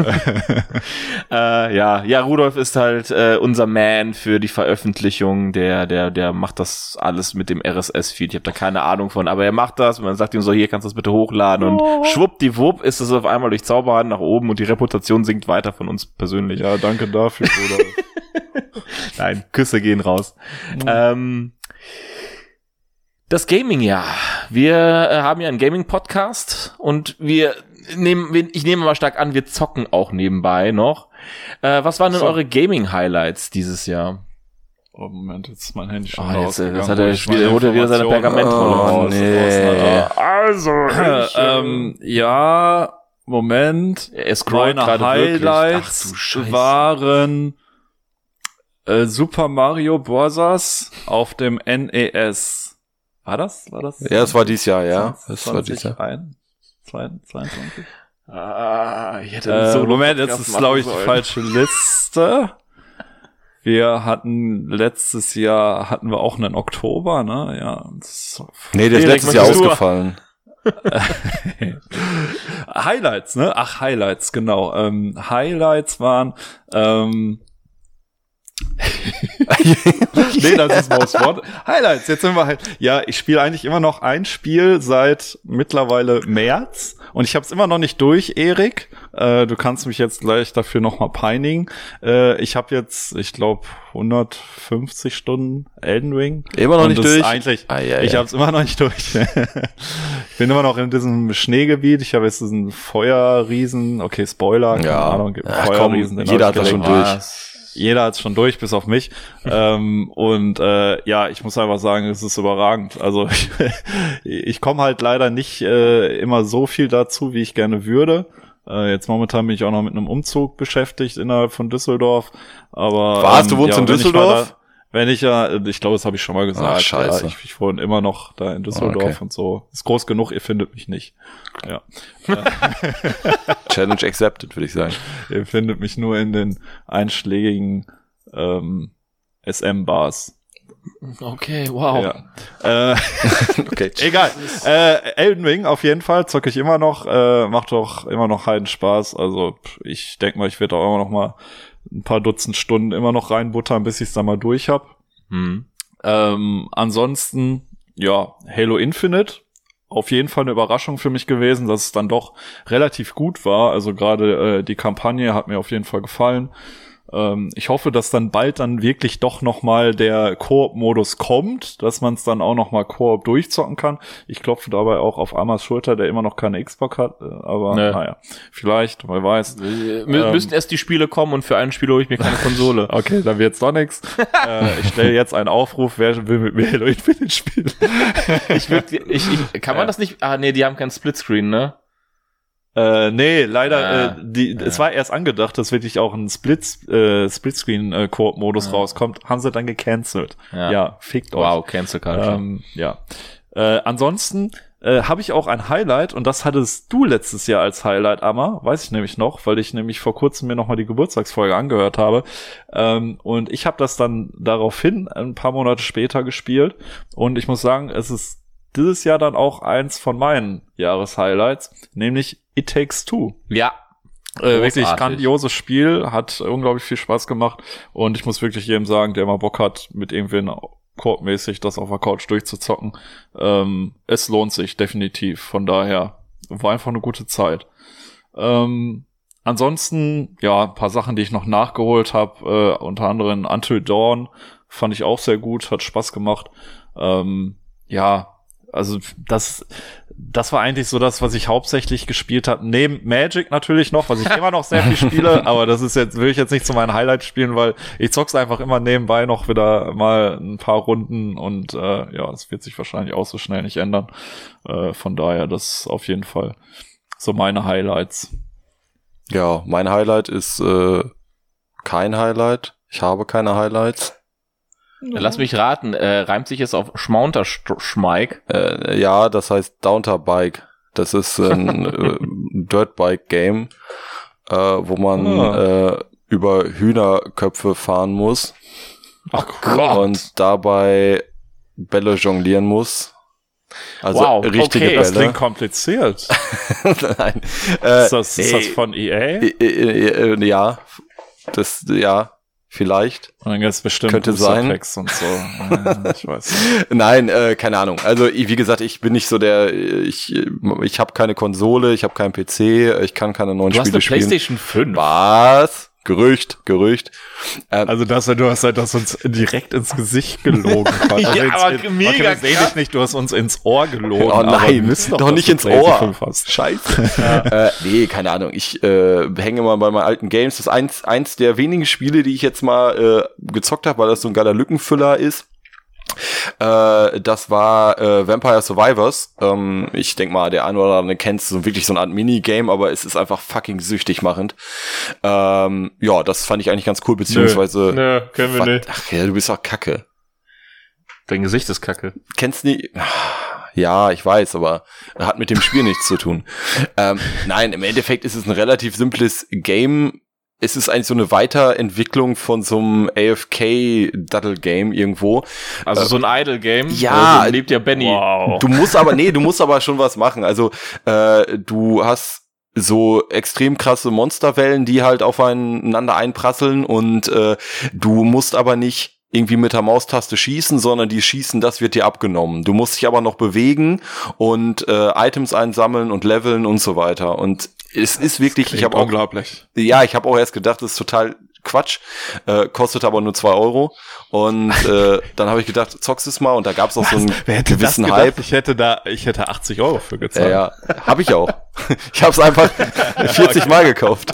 Ja, Rudolf ist halt unser Man für die Veröffentlichung. Der macht das alles mit dem RSS-Feed. Ich habe da keine Ahnung von, aber er macht das und man sagt ihm so, hier kannst du das bitte hochladen und schwuppdiwupp ist es auf einmal durch Zauberhand nach oben und die Reputation sinkt weiter von uns persönlich.
Ja, danke dafür, Rudolf.
Nein, Küsse gehen raus. Das Gaming-Jahr. Wir haben ja einen Gaming-Podcast und ich nehme mal stark an, wir zocken auch nebenbei noch. Was waren denn eure Gaming-Highlights dieses Jahr?
Oh, Moment, jetzt ist mein Handy schon
rausgegangen. Jetzt holt er wieder seine Pergamentrolle raus.
Nee. Also, Moment.
Meine
Highlights waren Super Mario Bros. Auf dem NES. War das?
Ja, es war dieses Jahr, ja. Es war dieses Jahr.
22.
Ich hätte so
Moment, jetzt ist, glaube ich, die falsche Liste. Wir hatten letztes Jahr, hatten wir auch einen Oktober, ne? Ja.
Das ist letztes Jahr ausgefallen.
Highlights, ne? Ach, Highlights, genau. Highlights waren, nee, das ist Mauswort. Highlights, jetzt sind wir halt. Ja, ich spiele eigentlich immer noch ein Spiel seit mittlerweile März und ich habe es immer noch nicht durch, Erik. Du kannst mich jetzt gleich dafür noch mal peinigen. Ich habe jetzt, ich glaube, 150 Stunden Elden Ring.
Immer noch nicht durch?
Eigentlich, ich habe es immer noch nicht durch. Ich bin immer noch in diesem Schneegebiet. Ich habe jetzt diesen Feuerriesen. Okay, Spoiler. Keine Ahnung.
Feuerriesen. Jeder hat das schon durch.
Jeder hat's schon durch, bis auf mich. Ich muss einfach sagen, es ist überragend. Also ich komme halt leider nicht immer so viel dazu, wie ich gerne würde. Jetzt momentan bin ich auch noch mit einem Umzug beschäftigt innerhalb von Düsseldorf. Aber
du wohnst in Düsseldorf?
Ich glaube, das habe ich schon mal gesagt.
Ach, scheiße.
Ja, ich wohne immer noch da in Düsseldorf und so. Ist groß genug, ihr findet mich nicht. Ja.
Challenge accepted, würde ich sagen.
Ihr findet mich nur in den einschlägigen SM-Bars.
Okay, wow.
Ja.
Okay.
Egal. Elden Ring auf jeden Fall zocke ich immer noch. Macht doch immer noch heiden Spaß. Also ich denke mal, ich werde auch immer noch mal ein paar Dutzend Stunden immer noch reinbuttern, bis ich es dann mal durch habe. Ansonsten, ja, Halo Infinite. Auf jeden Fall eine Überraschung für mich gewesen, dass es dann doch relativ gut war. Also gerade die Kampagne hat mir auf jeden Fall gefallen. Ich hoffe, dass dann bald dann wirklich doch nochmal der Koop-Modus kommt, dass man es dann auch nochmal Koop durchzocken kann. Ich klopfe dabei auch auf Amas Schulter, der immer noch keine Xbox hat, aber naja, vielleicht, wer weiß.
Müssen erst die Spiele kommen und für ein Spiel hole ich mir keine Konsole.
Okay, dann wird's doch nix. Ich stelle jetzt einen Aufruf, wer will mit mir Halo Infinite spielen?
Kann man das nicht? Nee, die haben keinen Splitscreen, ne?
Nee, leider, es war erst angedacht, dass wirklich auch ein Splitscreen-Koop-Modus rauskommt, haben sie dann gecancelt. Ja, fickt euch.
Wow, Cancel Culture.
Ja. Ansonsten habe ich auch ein Highlight und das hattest du letztes Jahr als Highlight, Amma, weiß ich nämlich noch, weil ich nämlich vor kurzem mir nochmal die Geburtstagsfolge angehört habe und ich habe das dann daraufhin ein paar Monate später gespielt und ich muss sagen, es ist dieses Jahr dann auch eins von meinen Jahreshighlights, nämlich It Takes Two.
Ja.
Wirklich grandioses Spiel, hat unglaublich viel Spaß gemacht und ich muss wirklich jedem sagen, der mal Bock hat, mit irgendwen koopmäßig das auf der Couch durchzuzocken. Es lohnt sich definitiv, von daher war einfach eine gute Zeit. Ansonsten, ja, ein paar Sachen, die ich noch nachgeholt habe, unter anderem Until Dawn, fand ich auch sehr gut, hat Spaß gemacht. Ja, also das war eigentlich so das, was ich hauptsächlich gespielt habe. Neben Magic natürlich noch, was ich immer noch sehr viel spiele, aber das ist jetzt, will ich jetzt nicht zu meinen Highlights spielen, weil ich zock's einfach immer nebenbei noch wieder mal ein paar Runden und ja, es wird sich wahrscheinlich auch so schnell nicht ändern. Von daher, das ist auf jeden Fall so meine Highlights.
Ja, mein Highlight ist kein Highlight. Ich habe keine Highlights.
Lass mich raten, reimt sich es auf Schmaunterschmeik?
Ja, das heißt Downterbike. Das ist ein Dirtbike-Game, wo man über Hühnerköpfe fahren muss.
Ach Gott.
Und dabei Bälle jonglieren muss. Also
Wow,
richtige
okay,
Bälle.
Das klingt kompliziert.
Nein.
Ist das von EA?
Ja, vielleicht.
Und dann gibt's bestimmt
Könnte sein.
Booster-Packs und so. Ich weiß nicht.
Nein, keine Ahnung. Also wie gesagt, ich bin nicht so ich habe keine Konsole, ich habe keinen PC, ich kann keine neuen
Du hast
Spiele
eine
spielen.
PlayStation 5.
Was? Gerücht.
Also du hast uns direkt ins Gesicht gelogen.
Ja, aber mega
wir sehen dich nicht, du hast uns ins Ohr gelogen.
Oh
aber wir
nein,
wissen
doch
dass
nicht
du
ins
PlayStation
Ohr.
5 hast.
Scheiße. Nee, keine Ahnung. Ich hänge mal bei meinen alten Games. Das ist eins der wenigen Spiele, die ich jetzt mal gezockt habe, weil das so ein geiler Lückenfüller ist. Das war Vampire Survivors. Ich denk mal, der eine oder andere kennt so wirklich so eine Art Minigame, aber es ist einfach fucking süchtig machend. Ja, das fand ich eigentlich ganz cool, beziehungsweise...
Nö, können wir nicht.
Ach ja, du bist doch kacke.
Dein Gesicht ist kacke.
Kennst nie... Ja, ich weiß, aber hat mit dem Spiel nichts zu tun. Nein, im Endeffekt ist es ein relativ simples Game. Es ist eigentlich so eine Weiterentwicklung von so einem AFK-Daddle-Game irgendwo.
Also so ein Idle-Game.
ja,
so lebt ja Benny.
Wow.
Du musst aber schon was machen. Also du hast so extrem krasse Monsterwellen, die halt aufeinander einprasseln und du musst aber nicht irgendwie mit der Maustaste schießen, sondern die Schießen, das wird dir abgenommen. Du musst dich aber noch bewegen und Items einsammeln und leveln und so weiter. Und es ist wirklich, ich habe auch auch erst gedacht, das ist total Quatsch, kostet aber nur 2 €. Und dann habe ich gedacht, zockst es mal, und da gab's auch so einen gewissen Hype.
Ich hätte 80 € für gezahlt.
Ja, habe ich auch. Ich habe es einfach 40 Mal gekauft.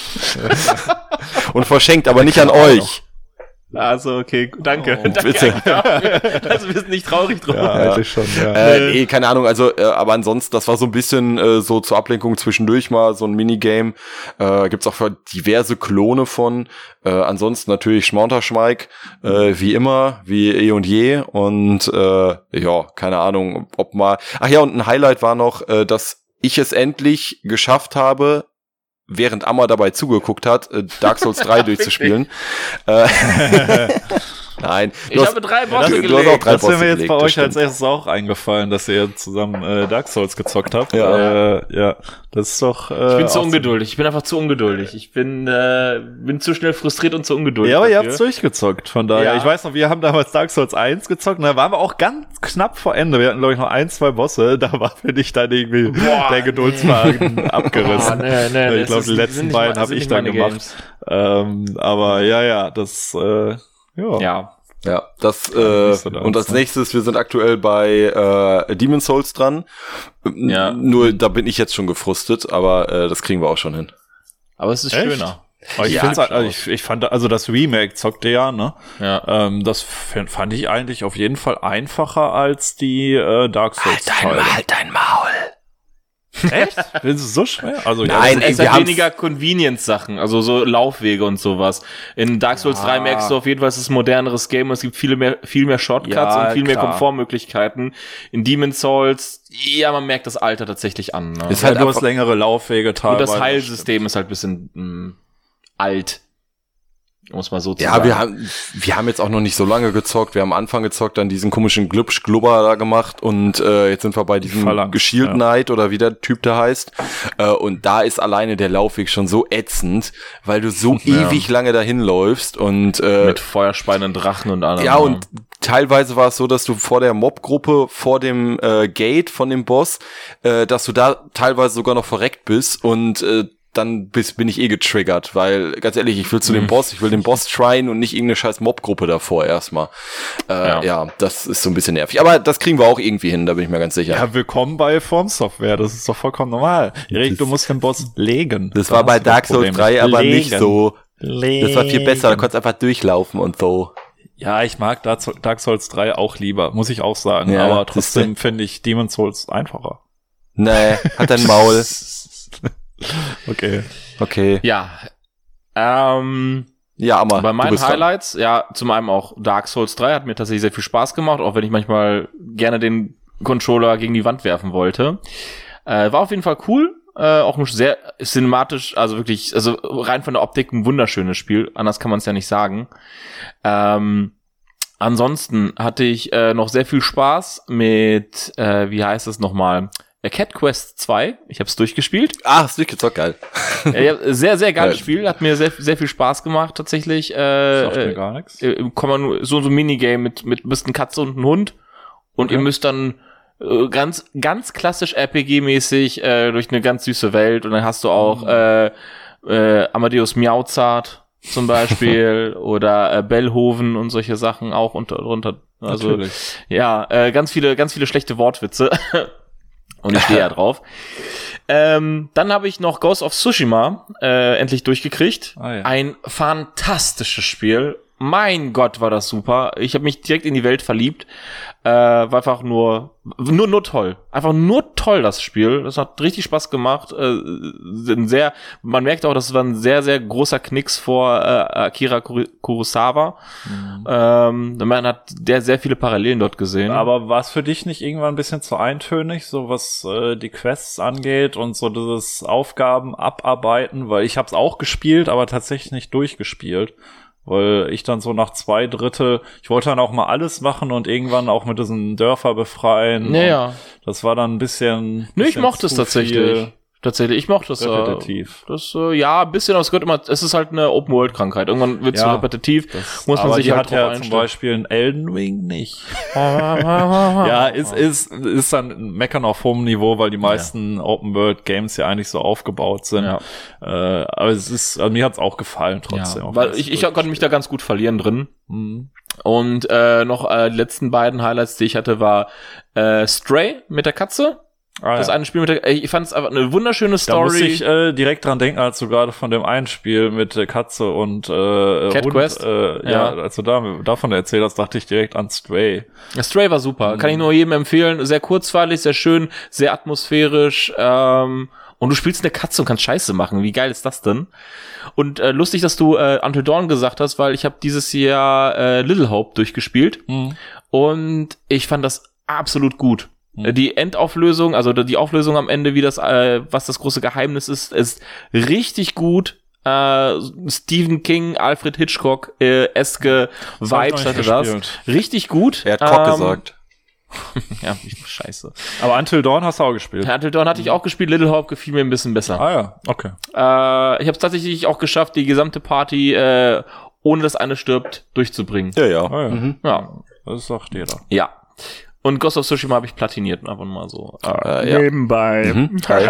Und verschenkt, aber nicht an euch.
Also, okay, danke.
Oh, bitte.
Also, wir sind nicht traurig drum.
Ja, eigentlich schon, ja.
Nee, keine Ahnung, also, aber ansonsten, das war so ein bisschen so zur Ablenkung zwischendurch mal, so ein Minigame. Gibt's auch für diverse Klone von. Ansonsten natürlich Schmaunterschmeik, wie immer, wie eh und je. Und ja, keine Ahnung, ob mal... Ach ja, und ein Highlight war noch, dass ich es endlich geschafft habe, während Amma dabei zugeguckt hat, Dark Souls 3 durchzuspielen. Nein.
Ich habe 3 Bosse
du hast auch 3
Das
Bosse
wäre mir jetzt
gelegt,
bei
das
euch
stimmt.
als erstes auch eingefallen, dass ihr zusammen Dark Souls gezockt habt.
Ja.
Ja, das ist doch...
Ich bin zu ungeduldig. Ich bin einfach zu ungeduldig. Ich bin zu schnell frustriert und zu ungeduldig.
Ja, aber ihr
dafür.
habt's durchgezockt, von daher.
Ja.
Ich weiß noch, wir haben damals Dark Souls 1 gezockt, und da waren wir auch ganz knapp vor Ende. Wir hatten, glaube ich, noch 1, 2 Bosse, da war für dich dann irgendwie der Geduldsfaden abgerissen.
Nee,
Ich glaube, die letzten beiden habe ich dann gemacht. Aber ja, das,
Ja.
Ja, das
nächste dann,
und als
ne?
nächstes, wir sind aktuell bei Demon's Souls dran.
Ja.
Nur da bin ich jetzt schon gefrustet, aber das kriegen wir auch schon hin.
Aber es ist
Echt?
schöner.
Aber ich,
Ja,
find's,
klar.
also ich fand, also das Remake zockte ja, ne?
Ja.
Das fand ich eigentlich auf jeden Fall einfacher als die Dark Souls Teile.
Halt dein Maul.
Echt? Findest du es so schwer? Also
Nein,
Es
wir
hat
haben's-
weniger Convenience-Sachen, also so Laufwege und sowas. In Dark Souls 3 merkst du auf jeden Fall, es ist ein moderneres Game, es gibt viel mehr Shortcuts
Ja,
und viel mehr
klar.
Komfortmöglichkeiten. In Demon's Souls, ja, man merkt das Alter tatsächlich an. Ne?
Ist
ja,
halt
du hast
einfach-
längere Laufwege
Und
teilweise.
das Heilsystem ist halt ein bisschen alt. Um es mal so zu
Ja,
sagen.
wir haben jetzt auch noch nicht so lange gezockt. Wir haben am Anfang gezockt, dann diesen komischen Glubsch-Glubber da gemacht, und jetzt sind wir bei diesem
Phalanx,
Shield
ja.
Knight oder wie der Typ da heißt. Und da ist alleine der Laufweg schon so ätzend, weil du so ewig lange dahin läufst und
Mit feuerspeienden Drachen und allem.
ja, und teilweise war es so, dass du vor der Mobgruppe, vor dem Gate von dem Boss, dass du da teilweise sogar noch verreckt bist, und dann bin ich getriggert, weil, ganz ehrlich, ich will zu dem Boss, ich will den Boss tryen und nicht irgendeine scheiß Mobgruppe davor erstmal. Ja, das ist so ein bisschen nervig. Aber das kriegen wir auch irgendwie hin, da bin ich mir ganz sicher.
Ja, willkommen bei From Software, das ist doch vollkommen normal. Erik, du musst den Boss legen.
Das
Da
war
hast
bei
du das
Dark Souls
Problem
3 aber nicht
Legen.
so. Das war viel besser, da
Legen.
konntest du einfach durchlaufen und so.
Ja, ich mag Dark Souls 3 auch lieber, muss ich auch sagen.
Ja,
aber
das
trotzdem finde ich Demon's Souls einfacher.
Nee, hat dein Maul.
Okay.
Okay.
Ja.
Ja, aber
bei meinen Highlights, ja, zum einen auch Dark Souls 3 hat mir tatsächlich sehr viel Spaß gemacht, auch wenn ich manchmal gerne den Controller gegen die Wand werfen wollte. War auf jeden Fall cool, auch sehr cinematisch, also wirklich, also rein von der Optik ein wunderschönes Spiel, anders kann man es ja nicht sagen. Ansonsten hatte ich noch sehr viel Spaß mit, wie heißt es nochmal? Cat Quest 2, ich habe es durchgespielt.
Das ist geil.
Ja, sehr, sehr geiles Spiel, hat mir sehr, sehr viel Spaß gemacht tatsächlich.
Sagt mir gar nichts.
Kann man so ein Minigame mit bist eine Katze und ein Hund und ihr müsst dann ganz klassisch RPG-mäßig durch eine ganz süße Welt und dann hast du auch Amadeus Miauzart zum Beispiel oder Bellhoven und solche Sachen auch drunter. Also natürlich. Ja, ganz viele schlechte Wortwitze. Und ich stehe ja drauf. Dann habe ich noch Ghost of Tsushima endlich durchgekriegt. Ja. Ein fantastisches Spiel. Mein Gott, war das super. Ich habe mich direkt in die Welt verliebt. War einfach nur toll. Einfach nur toll, das Spiel. Das hat richtig Spaß gemacht. Man merkt auch, das war ein sehr, sehr großer Knicks vor Akira Kurosawa. Man hat sehr viele Parallelen dort gesehen.
Aber war es für dich nicht irgendwann ein bisschen zu eintönig, so was die Quests angeht und so dieses Aufgaben abarbeiten? Weil ich habe es auch gespielt, aber tatsächlich nicht durchgespielt. Weil ich dann so nach 2/3, ich wollte dann auch mal alles machen und irgendwann auch mit diesen Dörfer befreien.
Ja.
Das war dann ein bisschen.
Ich mochte es tatsächlich. Ich mochte es.
Repetitiv.
Ja, ein bisschen, aber es gehört immer, es ist halt eine Open-World-Krankheit. Irgendwann wird es so repetitiv, muss man sich halt drauf einstellen.
Zum Beispiel ein Elden Ring nicht. Ja, ist dann ein Meckern auf hohem Niveau, weil die meisten Open-World-Games ja eigentlich so aufgebaut sind. Ja. Aber mir hat's auch gefallen trotzdem.
Ja, weil ich konnte mich da ganz gut verlieren drin. Und noch die letzten beiden Highlights, die ich hatte, war Stray mit der Katze. Das eine Spiel ich fand es einfach eine wunderschöne Story.
Da musste ich direkt dran denken, als du gerade von dem einen Spiel mit Katze und
Cat
Hund,
Quest.
Als du davon erzählt hast, dachte ich direkt an Stray.
Stray war super, kann ich nur jedem empfehlen. Sehr kurzweilig, sehr schön, sehr atmosphärisch. Und du spielst eine Katze und kannst Scheiße machen. Wie geil ist das denn? Und lustig, dass du Until Dawn gesagt hast, weil ich habe dieses Jahr Little Hope durchgespielt. Und ich fand das absolut gut. Die Endauflösung, also die Auflösung am Ende, wie das, was das große Geheimnis ist richtig gut. Stephen King, Alfred Hitchcock, eske Vibes hatte das. Richtig gut.
Er hat Cock gesagt.
Ja, scheiße.
Aber Until Dawn hast du auch gespielt.
Until Dawn hatte ich auch gespielt. Little Hope gefiel mir ein bisschen besser.
Ja, okay.
Ich habe es tatsächlich auch geschafft, die gesamte Party, ohne dass eine stirbt, durchzubringen.
Ja.
Ja. Das sagt jeder.
Ja. Und Ghost of Tsushima habe ich platiniert, einfach mal so.
Nebenbei.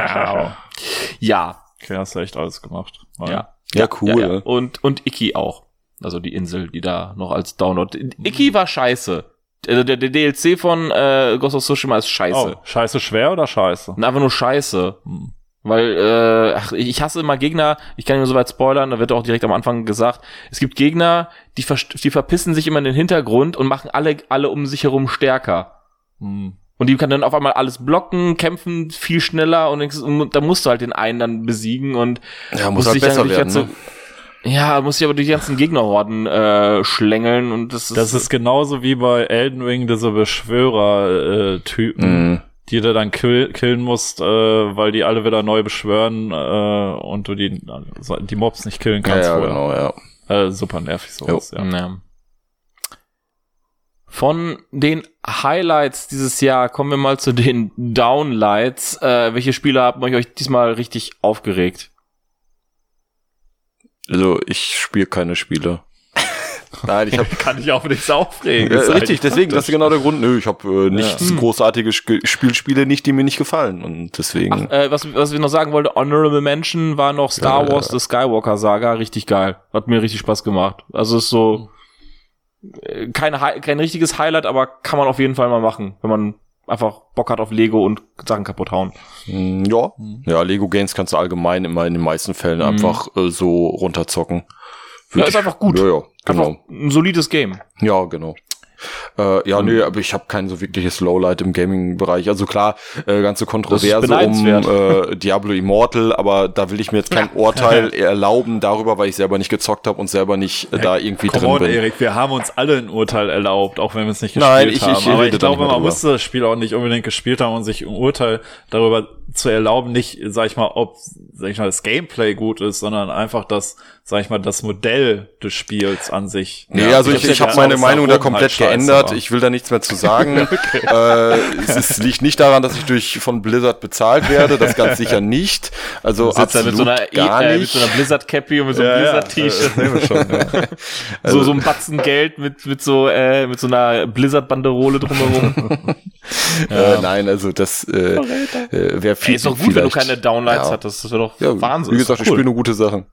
Ja.
Okay, hast du echt alles gemacht.
Ja, cool.
Ja. Und Iki auch. Also die Insel, die da noch als Download. Iki war scheiße. Der DLC von Ghost of Tsushima ist scheiße.
Oh, scheiße schwer oder scheiße?
Einfach nur scheiße. Weil, ich hasse immer Gegner, ich kann nicht mehr so weit spoilern, da wird auch direkt am Anfang gesagt, es gibt Gegner, die verpissen sich immer in den Hintergrund und machen alle um sich herum stärker. Und die kann dann auf einmal alles blocken, kämpfen viel schneller und da musst du halt den einen dann besiegen und
muss halt besser werden,
muss ich aber durch die ganzen Gegnerhorden schlängeln und das
ist genauso wie bei Elden Ring diese Beschwörer-Typen, die du dann killen musst, weil die alle wieder neu beschwören und du die Mobs nicht killen kannst.
Ja, genau,
ja. Super nervig sowas,
ja. Von den Highlights dieses Jahr kommen wir mal zu den Downlights. Welche Spiele haben euch diesmal richtig aufgeregt?
Also, ich spiele keine Spiele.
Nein, kann ich auch nichts aufregen.
Richtig, deswegen, das ist genau der Grund. Nö, ich habe nichts Großartiges Spiele nicht, die mir nicht gefallen. Und deswegen.
Was wir noch sagen wollte, Honorable Mention war noch Star Wars, The Skywalker Saga, richtig geil. Hat mir richtig Spaß gemacht. Also ist so kein richtiges Highlight, aber kann man auf jeden Fall mal machen, wenn man einfach Bock hat auf Lego und Sachen kaputt hauen.
Ja, Lego Games kannst du allgemein immer in den meisten Fällen einfach so runterzocken.
Ist einfach gut.
Ja, genau.
Einfach ein solides Game.
Ja, genau. Nö, aber ich habe kein so wirkliches Lowlight im Gaming-Bereich. Also klar, ganze Kontroverse
beneidenswert.
Diablo Immortal, aber da will ich mir jetzt kein Urteil erlauben darüber, weil ich selber nicht gezockt habe und selber nicht da irgendwie drin bin.
Erik, wir haben uns alle ein Urteil erlaubt, auch wenn wir es nicht gespielt haben. Aber ich glaube, man muss das Spiel auch nicht unbedingt gespielt haben, um sich ein Urteil darüber zu erlauben, nicht, sag ich mal, ob, das Gameplay gut ist, sondern einfach das, sag ich mal, das Modell des Spiels an sich.
Nee, also ich habe meine Meinung da komplett geändert. Ich will da nichts mehr zu sagen. Es liegt nicht daran, dass ich von Blizzard bezahlt werde, das ganz sicher nicht. Also absolut gar nicht.
Mit so einer Blizzard-Cappy und mit so einem Blizzard-T-Shirt. So ein Batzen Geld mit so einer Blizzard-Banderole drumherum.
Nein, also das wäre viel.
Ist doch gut, wenn du keine Downlights hattest. Das wäre doch Wahnsinn.
Wie gesagt, ich spiele nur gute Sachen.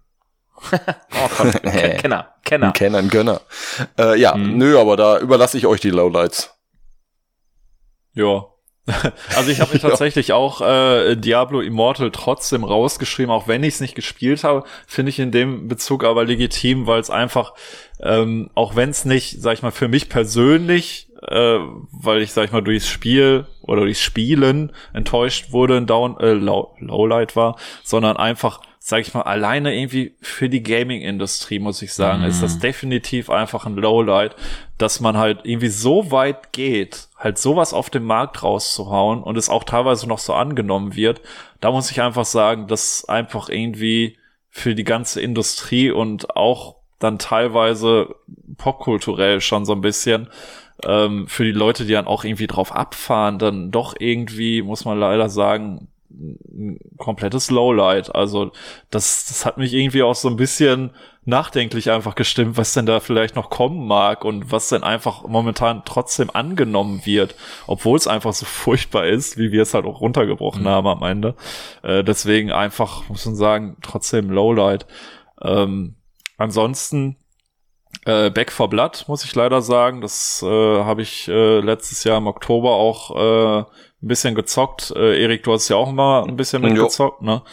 Gönner. Nö, aber da überlasse ich euch die Lowlights.
Ja. Also ich habe mir tatsächlich auch Diablo Immortal trotzdem rausgeschrieben, auch wenn ich es nicht gespielt habe, finde ich in dem Bezug aber legitim, weil es einfach, auch wenn es nicht, sag ich mal, für mich persönlich, weil ich, sag ich mal, durchs Spiel oder durchs Spielen enttäuscht wurde, ein Lowlight war, sondern einfach, sag ich mal, alleine irgendwie für die Gaming-Industrie, muss ich sagen, ist das definitiv einfach ein Lowlight, dass man halt irgendwie so weit geht, halt sowas auf den Markt rauszuhauen und es auch teilweise noch so angenommen wird. Da muss ich einfach sagen, dass einfach irgendwie für die ganze Industrie und auch dann teilweise popkulturell schon so ein bisschen für die Leute, die dann auch irgendwie drauf abfahren, dann doch irgendwie, muss man leider sagen, ein komplettes Lowlight. Also das hat mich irgendwie auch so ein bisschen nachdenklich einfach gestimmt, was denn da vielleicht noch kommen mag und was denn einfach momentan trotzdem angenommen wird, obwohl es einfach so furchtbar ist, wie wir es halt auch runtergebrochen haben am Ende. Deswegen einfach, muss man sagen, trotzdem Lowlight. Ansonsten Back 4 Blood, muss ich leider sagen. Das habe ich letztes Jahr im Oktober auch ein bisschen gezockt. Erik, du hast ja auch mal ein bisschen mitgezockt, ne?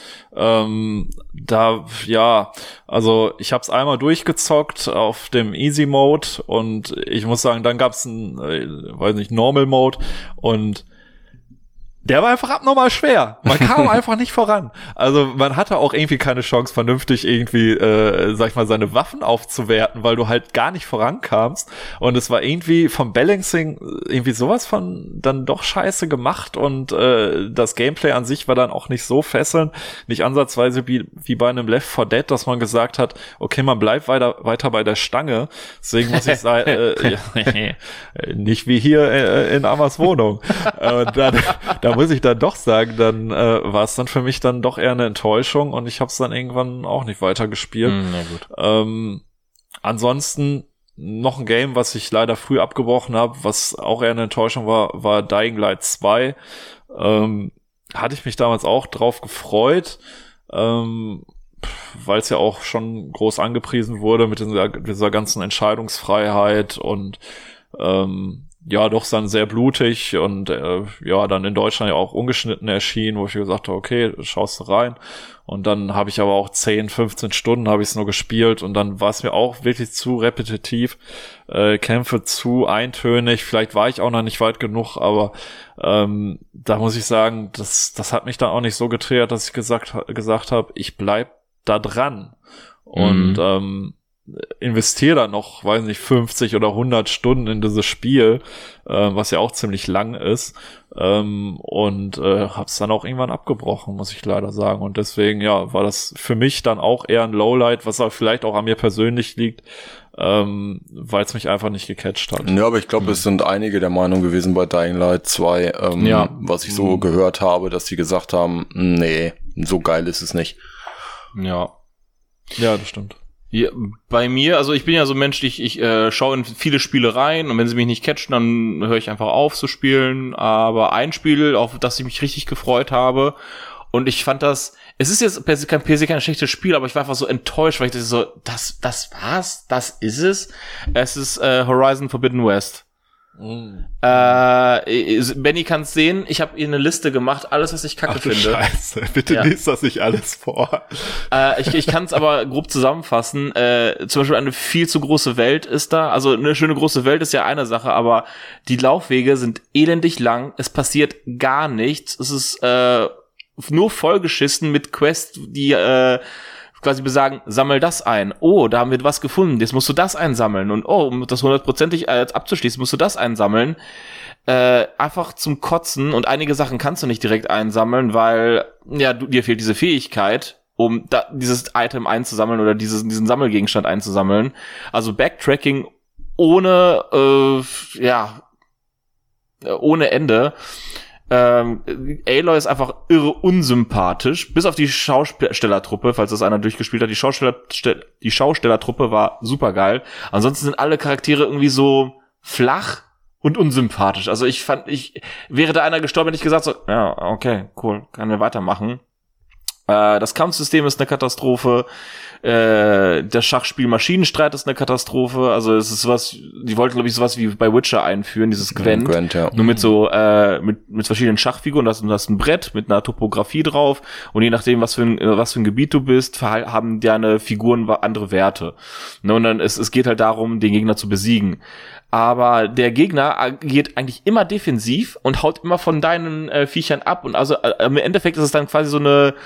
Also ich habe es einmal durchgezockt auf dem Easy Mode und ich muss sagen, dann gab's einen, Normal Mode und der war einfach abnormal schwer. Man kam einfach nicht voran. Also man hatte auch irgendwie keine Chance, vernünftig irgendwie, sag ich mal, seine Waffen aufzuwerten, weil du halt gar nicht vorankamst. Und es war irgendwie vom Balancing irgendwie sowas von dann doch scheiße gemacht und das Gameplay an sich war dann auch nicht so fesselnd, nicht ansatzweise wie bei einem Left 4 Dead, dass man gesagt hat, okay, man bleibt weiter bei der Stange. Deswegen muss ich sagen, nicht wie hier in Amas Wohnung. Da muss ich dann doch sagen, dann war es dann für mich dann doch eher eine Enttäuschung und ich habe es dann irgendwann auch nicht weiter gespielt.
Na gut.
Ansonsten noch ein Game, was ich leider früh abgebrochen habe, was auch eher eine Enttäuschung war Dying Light 2. Hatte ich mich damals auch drauf gefreut, weil es ja auch schon groß angepriesen wurde mit dieser ganzen Entscheidungsfreiheit und doch dann sehr blutig und dann in Deutschland ja auch ungeschnitten erschienen, wo ich gesagt habe, okay, schaust du rein. Und dann habe ich aber auch 10, 15 Stunden habe ich es nur gespielt und dann war es mir auch wirklich zu repetitiv, Kämpfe zu eintönig, vielleicht war ich auch noch nicht weit genug, aber da muss ich sagen, das hat mich dann auch nicht so getriggert, dass ich gesagt habe, ich bleib da dran und investiere da noch, weiß nicht, 50 oder 100 Stunden in dieses Spiel, was ja auch ziemlich lang ist, und hab's dann auch irgendwann abgebrochen, muss ich leider sagen. Und deswegen, war das für mich dann auch eher ein Lowlight, was auch vielleicht auch an mir persönlich liegt, weil es mich einfach nicht gecatcht hat.
Ja, aber ich glaube, es sind einige der Meinung gewesen bei Dying Light 2, was ich so gehört habe, dass sie gesagt haben, nee, so geil ist es nicht.
Ja,
das stimmt.
Ja, bei mir, also ich bin ja so ein Mensch, ich schaue in viele Spiele rein und wenn sie mich nicht catchen, dann höre ich einfach auf zu spielen. Aber ein Spiel, auf das ich mich richtig gefreut habe und ich fand es ist jetzt per se kein schlechtes Spiel, aber ich war einfach so enttäuscht, weil ich dachte so, das war's? Das ist es? Es ist Horizon Forbidden West. Benny kann's sehen, ich habe ihr eine Liste gemacht, alles, was ich kacke finde.
Scheiße, bitte liest das nicht alles vor.
Ich kann es aber grob zusammenfassen. Zum Beispiel eine viel zu große Welt ist da. Also eine schöne große Welt ist ja eine Sache, aber die Laufwege sind elendig lang. Es passiert gar nichts. Es ist nur vollgeschissen mit Quests, die quasi besagen, sammel das ein. Oh, da haben wir was gefunden. Jetzt musst du das einsammeln. Und um das 100%ig abzuschließen, musst du das einsammeln. Einfach zum Kotzen. Und einige Sachen kannst du nicht direkt einsammeln, weil dir fehlt diese Fähigkeit, um dieses Item einzusammeln oder diesen Sammelgegenstand einzusammeln. Also Backtracking ohne Ende. Aloy ist einfach irre unsympathisch, bis auf die Schaustellertruppe, falls das einer durchgespielt hat. Die Schaustellertruppe war super geil. Ansonsten sind alle Charaktere irgendwie so flach und unsympathisch. Also wäre da einer gestorben, hätte ich gesagt so, ja, okay, cool, kann wir weitermachen. Das Kampfsystem ist eine Katastrophe. Das Schachspiel Maschinenstreit ist eine Katastrophe. Also es ist die wollten, glaube ich, sowas wie bei Witcher einführen, dieses Gwent. Ja. Nur mit so, mit verschiedenen Schachfiguren. Du hast ein Brett mit einer Topografie drauf. Und je nachdem, was für ein Gebiet du bist, haben deine Figuren andere Werte. Und dann, es geht halt darum, den Gegner zu besiegen. Aber der Gegner agiert eigentlich immer defensiv und haut immer von deinen Viechern ab. Und also im Endeffekt ist es dann quasi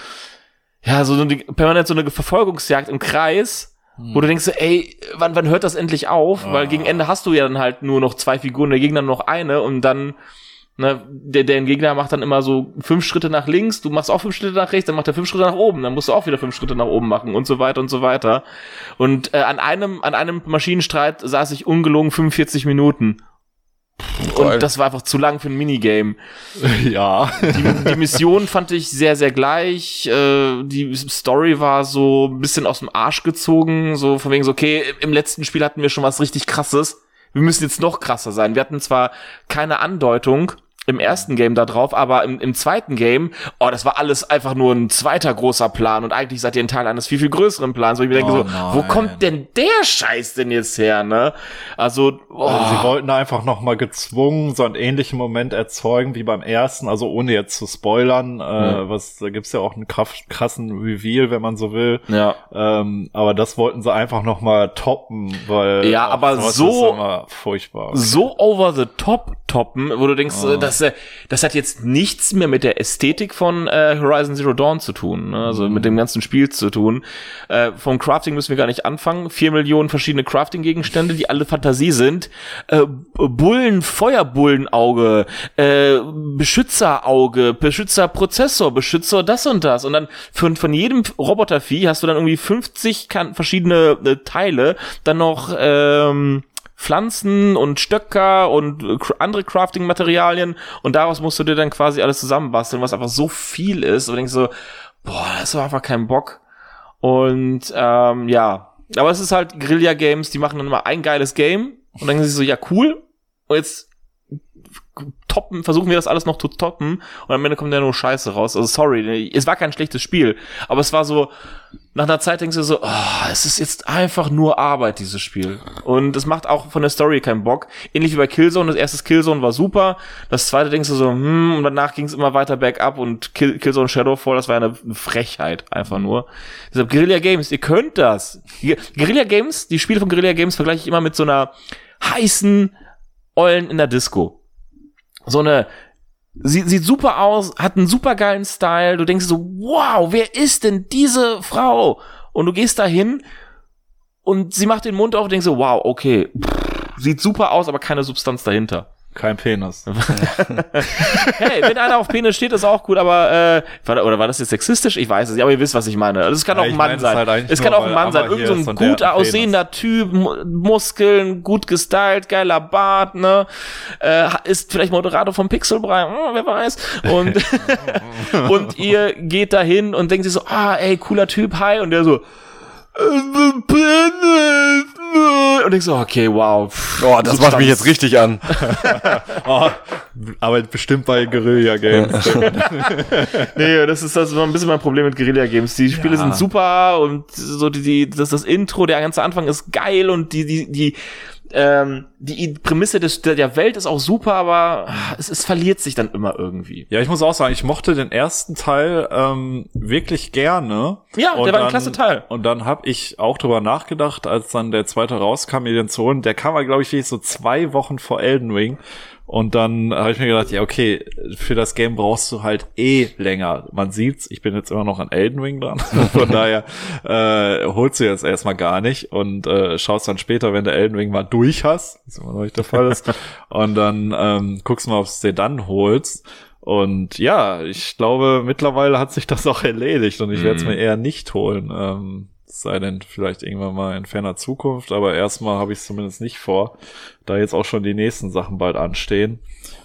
permanent so eine Verfolgungsjagd im Kreis, wo du denkst, ey, wann hört das endlich auf? Weil gegen Ende hast du ja dann halt nur noch 2 Figuren, der Gegner nur noch eine und dann, der Gegner macht dann immer so 5 Schritte nach links, du machst auch 5 Schritte nach rechts, dann macht er 5 Schritte nach oben, dann musst du auch wieder 5 Schritte nach oben machen und so weiter und so weiter. Und an einem Maschinenstreit saß ich ungelogen 45 Minuten. Und das war einfach zu lang für ein Minigame.
Ja.
Die Mission fand ich sehr, sehr gleich. Die Story war so ein bisschen aus dem Arsch gezogen. So von wegen so, okay, im letzten Spiel hatten wir schon was richtig Krasses. Wir müssen jetzt noch krasser sein. Wir hatten zwar keine Andeutung im ersten Game da drauf, aber im zweiten Game, das war alles einfach nur ein zweiter großer Plan und eigentlich seid ihr ein Teil eines viel, viel größeren Plans, wo ich mir denke wo kommt denn der Scheiß denn jetzt her, ne? Also,
sie wollten einfach nochmal gezwungen so einen ähnlichen Moment erzeugen wie beim ersten, also ohne jetzt zu spoilern, da gibt's ja auch einen krassen Reveal, wenn man so will. Ja. Aber das wollten sie einfach nochmal toppen, weil
aber
so ist immer furchtbar.
So over the top toppen, wo du denkst, das hat jetzt nichts mehr mit der Ästhetik von Horizon Zero Dawn zu tun, ne? Also mit dem ganzen Spiel zu tun. Vom Crafting müssen wir gar nicht anfangen. 4 Millionen verschiedene Crafting-Gegenstände, die alle Fantasie sind. Feuerbullenauge, Beschützerauge, Beschützerprozessor, Beschützer das und das. Und dann von jedem Robotervieh hast du dann irgendwie 50 verschiedene Teile, dann noch Pflanzen und Stöcker und andere Crafting-Materialien und daraus musst du dir dann quasi alles zusammenbasteln, was einfach so viel ist und denkst so, das war einfach kein Bock. Und aber es ist halt Guerilla-Games, die machen dann immer ein geiles Game und dann denken sie so, ja cool, und jetzt versuchen wir das alles noch zu toppen und am Ende kommt ja nur Scheiße raus. Also sorry, es war kein schlechtes Spiel, aber es war so, nach einer Zeit denkst du so, es ist jetzt einfach nur Arbeit, dieses Spiel. Und es macht auch von der Story keinen Bock. Ähnlich wie bei Killzone, das erste Killzone war super, das zweite denkst du so, und danach ging es immer weiter bergab und Killzone Shadowfall, das war eine Frechheit, einfach nur. Deshalb Guerilla Games, ihr könnt das. Guerilla Games, die Spiele von Guerilla Games vergleiche ich immer mit so einer heißen Eulen in der Disco. Sieht super aus, hat einen super geilen Style, du denkst so, wow, wer ist denn diese Frau? Und du gehst da hin und sie macht den Mund auf und denkst so, wow, okay, sieht super aus, aber keine Substanz dahinter.
Kein Penis.
Hey, wenn einer auf Penis steht, ist auch gut, aber war das jetzt sexistisch? Ich weiß es nicht, aber ihr wisst, was ich meine. Also es kann auch ein Mann sein. Es kann auch ein Mann sein. Irgend so ein gut aussehender Typ, Muskeln, gut gestylt, geiler Bart, ne? Ist vielleicht Moderator vom Pixelbrei, wer weiß. Und ihr geht dahin und denkt sich so, ey, cooler Typ, hi. Und der so, und ich so, okay, wow.
Das macht mich jetzt richtig an.
Aber bestimmt bei Guerilla Games.
Nee, das ist ein bisschen mein Problem mit Guerilla Games. Die Spiele sind super und so das Intro, der ganze Anfang ist geil und die die Prämisse der Welt ist auch super, aber es verliert sich dann immer irgendwie.
Ja, ich muss auch sagen, ich mochte den ersten Teil wirklich gerne.
Ja,
und
der war ein klasse Teil.
Und dann habe ich auch drüber nachgedacht, als dann der zweite rauskam, mir den zu holen. Der kam, glaube ich, so 2 Wochen vor Elden Ring. Und dann habe ich mir gedacht, ja, okay, für das Game brauchst du halt länger. Man sieht's, ich bin jetzt immer noch an Elden Ring dran. Von daher holst du jetzt erstmal gar nicht und schaust dann später, wenn der Elden Ring mal durch hast, was immer noch nicht der Fall ist, und dann guckst du mal, ob du dir dann holst. Und ja, ich glaube, mittlerweile hat sich das auch erledigt und ich werde es mir eher nicht holen. Sei denn vielleicht irgendwann mal in ferner Zukunft, aber erstmal habe ich es zumindest nicht vor, da jetzt auch schon die nächsten Sachen bald anstehen.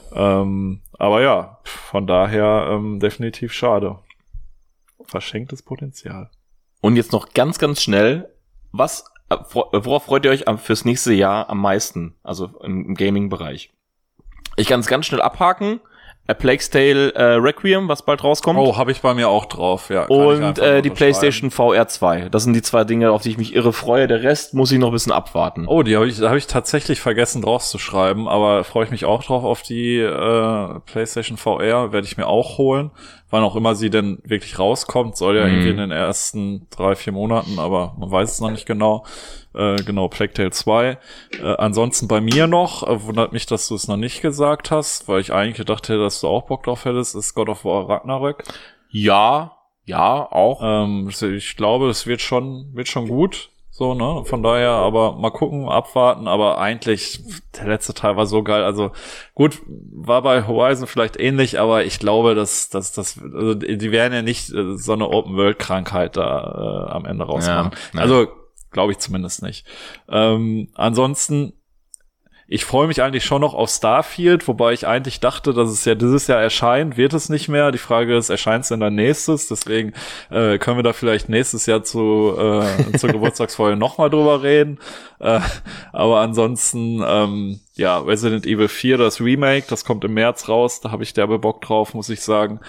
Aber ja, von daher definitiv schade. Verschenktes Potenzial.
Und jetzt noch ganz, ganz schnell, worauf freut ihr euch fürs nächste Jahr am meisten? Also im Gaming-Bereich. Ich kann es ganz schnell abhaken. A Plague's Tale Requiem, was bald rauskommt.
Oh, habe ich bei mir auch drauf, ja.
Und die PlayStation VR 2. Das sind die 2 Dinge, auf die ich mich irre freue. Der Rest muss ich noch ein bisschen abwarten.
Oh, da hab ich tatsächlich vergessen draus zu schreiben, aber freue ich mich auch drauf auf die PlayStation VR, werde ich mir auch holen. Wann auch immer sie denn wirklich rauskommt, soll ja irgendwie in den ersten 3-4 Monaten, aber man weiß es noch nicht genau. Genau, Plague Tale 2. Ansonsten bei mir noch, wundert mich, dass du es noch nicht gesagt hast, weil ich eigentlich gedacht hätte, dass du auch Bock drauf hättest, ist God of War Ragnarök.
Ja, auch.
Ich glaube, es wird schon gut. So, ne? Von daher, aber mal gucken, abwarten, aber eigentlich, der letzte Teil war so geil. Also gut, war bei Horizon vielleicht ähnlich, aber ich glaube, dass also die werden ja nicht so eine Open-World-Krankheit da am Ende rausmachen.
Ja.
Also glaube ich zumindest nicht. Ansonsten, ich freue mich eigentlich schon noch auf Starfield, wobei ich eigentlich dachte, dass es ja dieses Jahr erscheint, wird es nicht mehr. Die Frage ist, erscheint es denn dann nächstes? Deswegen können wir da vielleicht nächstes Jahr zur Geburtstagsfolge nochmal drüber reden. Aber ansonsten, Resident Evil 4, das Remake, das kommt im März raus. Da habe ich derbe Bock drauf, muss ich sagen.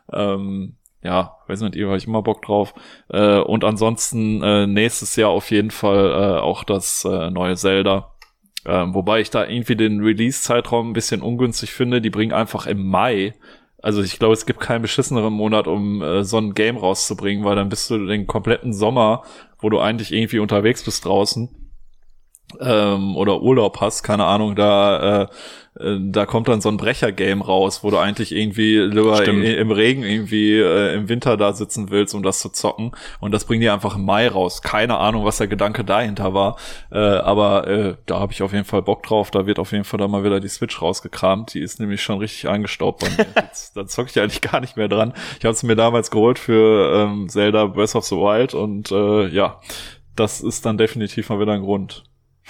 Resident Evil habe ich immer Bock drauf. Und ansonsten nächstes Jahr auf jeden Fall auch das neue Zelda. Wobei ich da irgendwie den Release-Zeitraum ein bisschen ungünstig finde. Die bringen einfach im Mai, also ich glaube, es gibt keinen beschisseneren Monat, um so ein Game rauszubringen, weil dann bist du den kompletten Sommer, wo du eigentlich irgendwie unterwegs bist draußen oder Urlaub hast, keine Ahnung, da kommt dann so ein Brecher-Game raus, wo du eigentlich irgendwie lieber im Regen irgendwie im Winter da sitzen willst, um das zu zocken. Und das bringt die einfach im Mai raus. Keine Ahnung, was der Gedanke dahinter war. Aber da habe ich auf jeden Fall Bock drauf. Da wird auf jeden Fall dann mal wieder die Switch rausgekramt. Die ist nämlich schon richtig eingestaubt bei mir. Da zocke ich eigentlich gar nicht mehr dran. Ich habe es mir damals geholt für Zelda Breath of the Wild. Und das ist dann definitiv mal wieder ein Grund.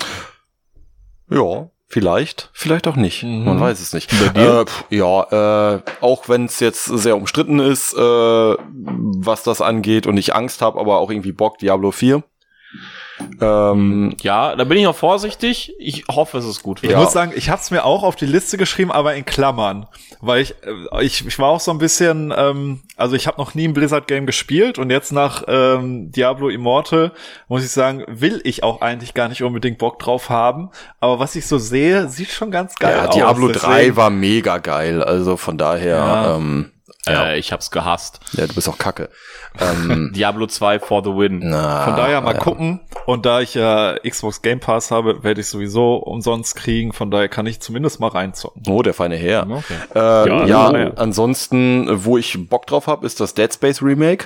Ja, vielleicht auch nicht. Man weiß es nicht.
Bei dir?
Auch wenn es jetzt sehr umstritten ist, was das angeht und ich Angst habe, aber auch irgendwie Bock, Diablo 4.
Da bin ich noch vorsichtig. Ich hoffe, es ist gut.
Ich muss sagen, ich habe es mir auch auf die Liste geschrieben, aber in Klammern, weil ich war auch so ein bisschen, also ich habe noch nie ein Blizzard-Game gespielt und jetzt nach Diablo Immortal muss ich sagen, will ich auch eigentlich gar nicht unbedingt Bock drauf haben, aber was ich so sehe, sieht schon ganz geil aus.
Diablo 3 war mega geil, also von daher,
ich hab's gehasst.
Ja, du bist auch kacke.
Diablo 2 for the win.
Von daher mal gucken. Und da ich ja Xbox Game Pass habe, werde ich sowieso umsonst kriegen. Von daher kann ich zumindest mal reinzocken.
Oh, der feine Herr.
Okay.
Ansonsten, wo ich Bock drauf habe, ist das Dead Space Remake.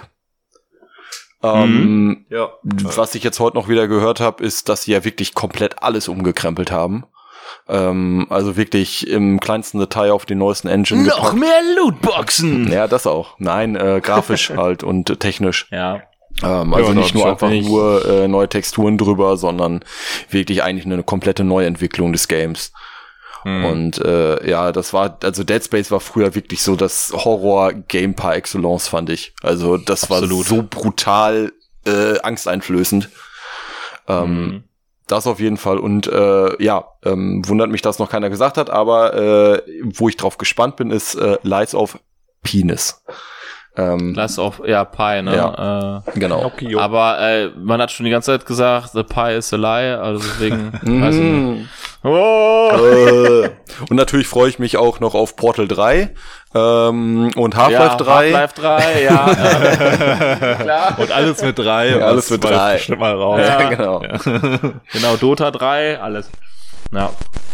Was ich jetzt heute noch wieder gehört habe, ist, dass sie ja wirklich komplett alles umgekrempelt haben. Also wirklich im kleinsten Detail auf den neuesten Engine
Noch
gepackt.
mehr Lootboxen!
Ja, das auch. Nein, grafisch halt und technisch.
Ja.
Also nicht nur einfach nur neue Texturen drüber, sondern wirklich eigentlich eine komplette Neuentwicklung des Games. Und das war, also Dead Space war früher wirklich so das Horror-Game par excellence, fand ich. Also das war so brutal angsteinflößend. Das auf jeden Fall. Und wundert mich, dass noch keiner gesagt hat, aber wo ich drauf gespannt bin, ist Lights of Penis.
Glass of, ja, Pie, ne?
Ja, genau.
Aber man hat schon die ganze Zeit gesagt, the pie is a lie, also deswegen, weiß ich nicht.
Und natürlich freue ich mich auch noch auf Portal 3 und Half-Life 3.
Half-Life 3, ja. Klar.
Und alles mit 3.
Ja, alles mit 3.
Bestimmt mal raus.
Ja, genau.
Ja.
Genau, Dota 3, alles. Ja.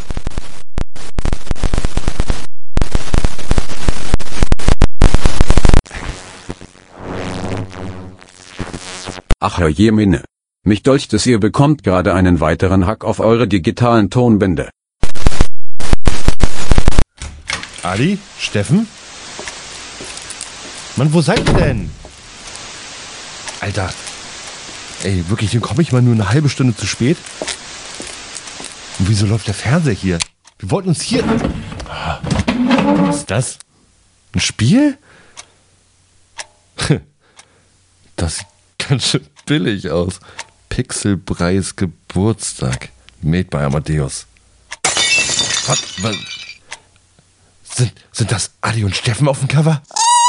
Ach Herrjemine. Mich dolcht es, ihr bekommt gerade einen weiteren Hack auf eure digitalen Tonbände.
Adi? Steffen? Mann, wo seid ihr denn? Alter. Ey, wirklich, dann komme ich mal nur eine halbe Stunde zu spät? Und wieso läuft der Fernseher hier? Wir wollten uns hier... Was ist das? Ein Spiel? Das sieht ganz schön billig aus. Pixelbreis Geburtstag. Made by Amadeus. Was? Sind das Adi und Steffen auf dem Cover?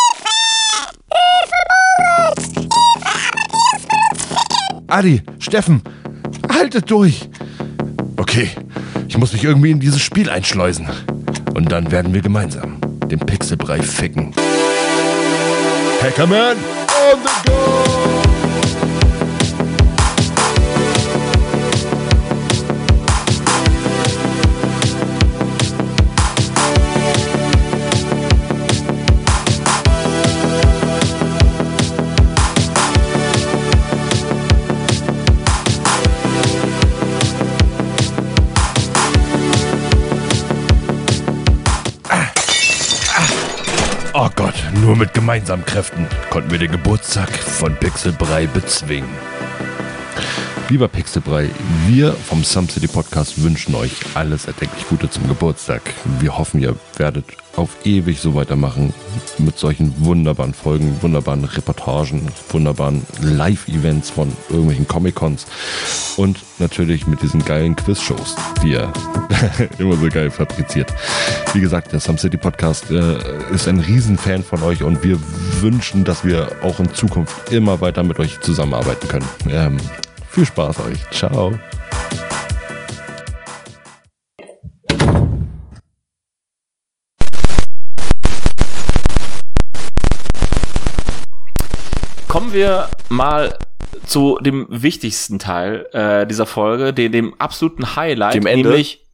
Adi, Steffen, haltet durch. Okay, ich muss mich irgendwie in dieses Spiel einschleusen. Und dann werden wir gemeinsam den Pixelbrei ficken. Hackerman, on the go! Oh Gott, nur mit gemeinsamen Kräften konnten wir den Geburtstag von Pixelbrei bezwingen. Lieber Pixelbrei, wir vom Some City Podcast wünschen euch alles erdenklich Gute zum Geburtstag. Wir hoffen, ihr werdet auf ewig so weitermachen mit solchen wunderbaren Folgen, wunderbaren Reportagen, wunderbaren Live-Events von irgendwelchen Comic-Cons und natürlich mit diesen geilen Quiz-Shows, die ihr immer so geil fabriziert. Wie gesagt, der Some City Podcast ist ein Riesenfan von euch und wir wünschen, dass wir auch in Zukunft immer weiter mit euch zusammenarbeiten können. Viel Spaß euch. Ciao.
Kommen wir mal zu dem wichtigsten Teil dieser Folge, dem absoluten Highlight,
Dem Ende?
nämlich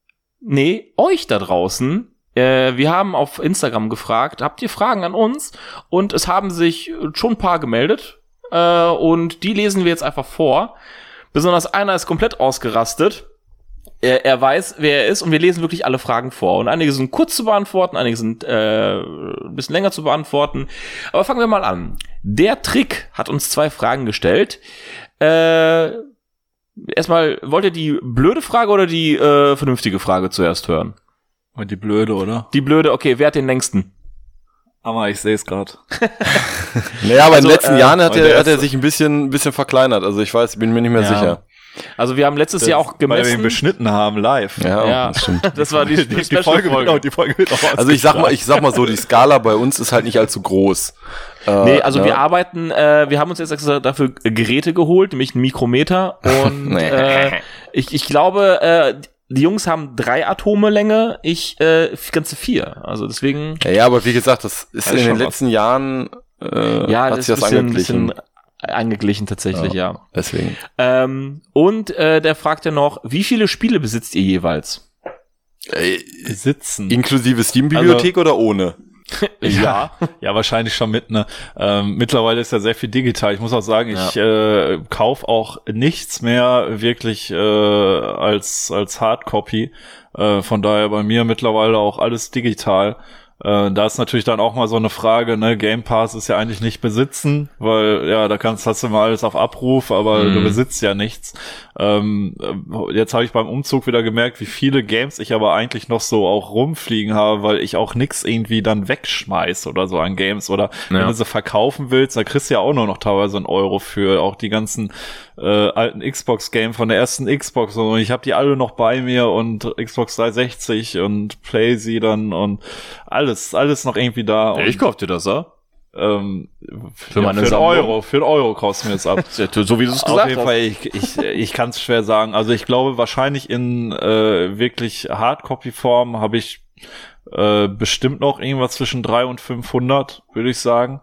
euch da draußen. Wir haben auf Instagram gefragt, habt ihr Fragen an uns? Und es haben sich schon ein paar gemeldet und die lesen wir jetzt einfach vor. Besonders einer ist komplett ausgerastet. Er weiß, wer er ist und wir lesen wirklich alle Fragen vor. Und einige sind kurz zu beantworten, einige sind ein bisschen länger zu beantworten. Aber fangen wir mal an. Der Trick hat uns 2 Fragen gestellt. Erstmal, wollt ihr die blöde Frage oder die vernünftige Frage zuerst hören?
Und die blöde, oder?
Die blöde, okay, wer hat den längsten?
Aber ich sehe es gerade.
Naja, aber
Also,
in den letzten Jahren hat
und der
er
ist-
sich ein bisschen verkleinert. Also ich bin mir nicht mehr sicher.
Also wir haben letztes Jahr auch
Weil wir ihn
gemessen.
beschnitten haben, live.
Ja,
das stimmt.
das war die
Folge wird auch
Also ich sag mal so, die Skala bei uns ist halt nicht allzu groß.
Nee, also
ne?
wir arbeiten, wir haben uns jetzt extra dafür Geräte geholt, nämlich einen Mikrometer und
Nee.
ich glaube, die Jungs haben 3 Atome Länge, ich ganze 4. Also deswegen
Ja, aber wie gesagt, das ist
Das
in
ist
den
schon was.
letzten Jahren
ja,
hat
das
sich
ist
das
ein bisschen
angeglichen.
eingeglichen tatsächlich, ja.
Deswegen.
Und der fragt ja noch, wie viele Spiele besitzt ihr jeweils?
sitzen.
Inklusive Steam-Bibliothek oder ohne?
Ja.
Ja, wahrscheinlich schon mit, ne? Mittlerweile ist ja sehr viel digital. Ich muss auch sagen, ich kaufe auch nichts mehr wirklich als Hardcopy. Von daher bei mir mittlerweile auch alles digital. Da ist natürlich dann auch mal so eine Frage, ne, Game Pass ist ja eigentlich nicht besitzen, weil ja, da hast du mal alles auf Abruf, aber du besitzt ja nichts. Jetzt habe ich beim Umzug wieder gemerkt, wie viele Games ich aber eigentlich noch so auch rumfliegen habe, weil ich auch nix irgendwie dann wegschmeiß oder so an Games oder wenn du sie verkaufen willst, da kriegst du ja auch nur noch teilweise einen Euro für auch die ganzen alten Xbox-Game von der ersten Xbox und ich habe die alle noch bei mir und Xbox 360 und PlayZ dann und alles noch irgendwie da. Und
Ich kauf dir das, ja?
Für
meine
einen
Sammlung?
Für einen Euro kaufst du mir jetzt ab.
So wie du es
Auf
gesagt
jeden
hast.
Fall, ich kann es schwer sagen. Also ich glaube, wahrscheinlich in wirklich Hardcopy-Form habe ich bestimmt noch irgendwas zwischen 300 und 500, würde ich sagen.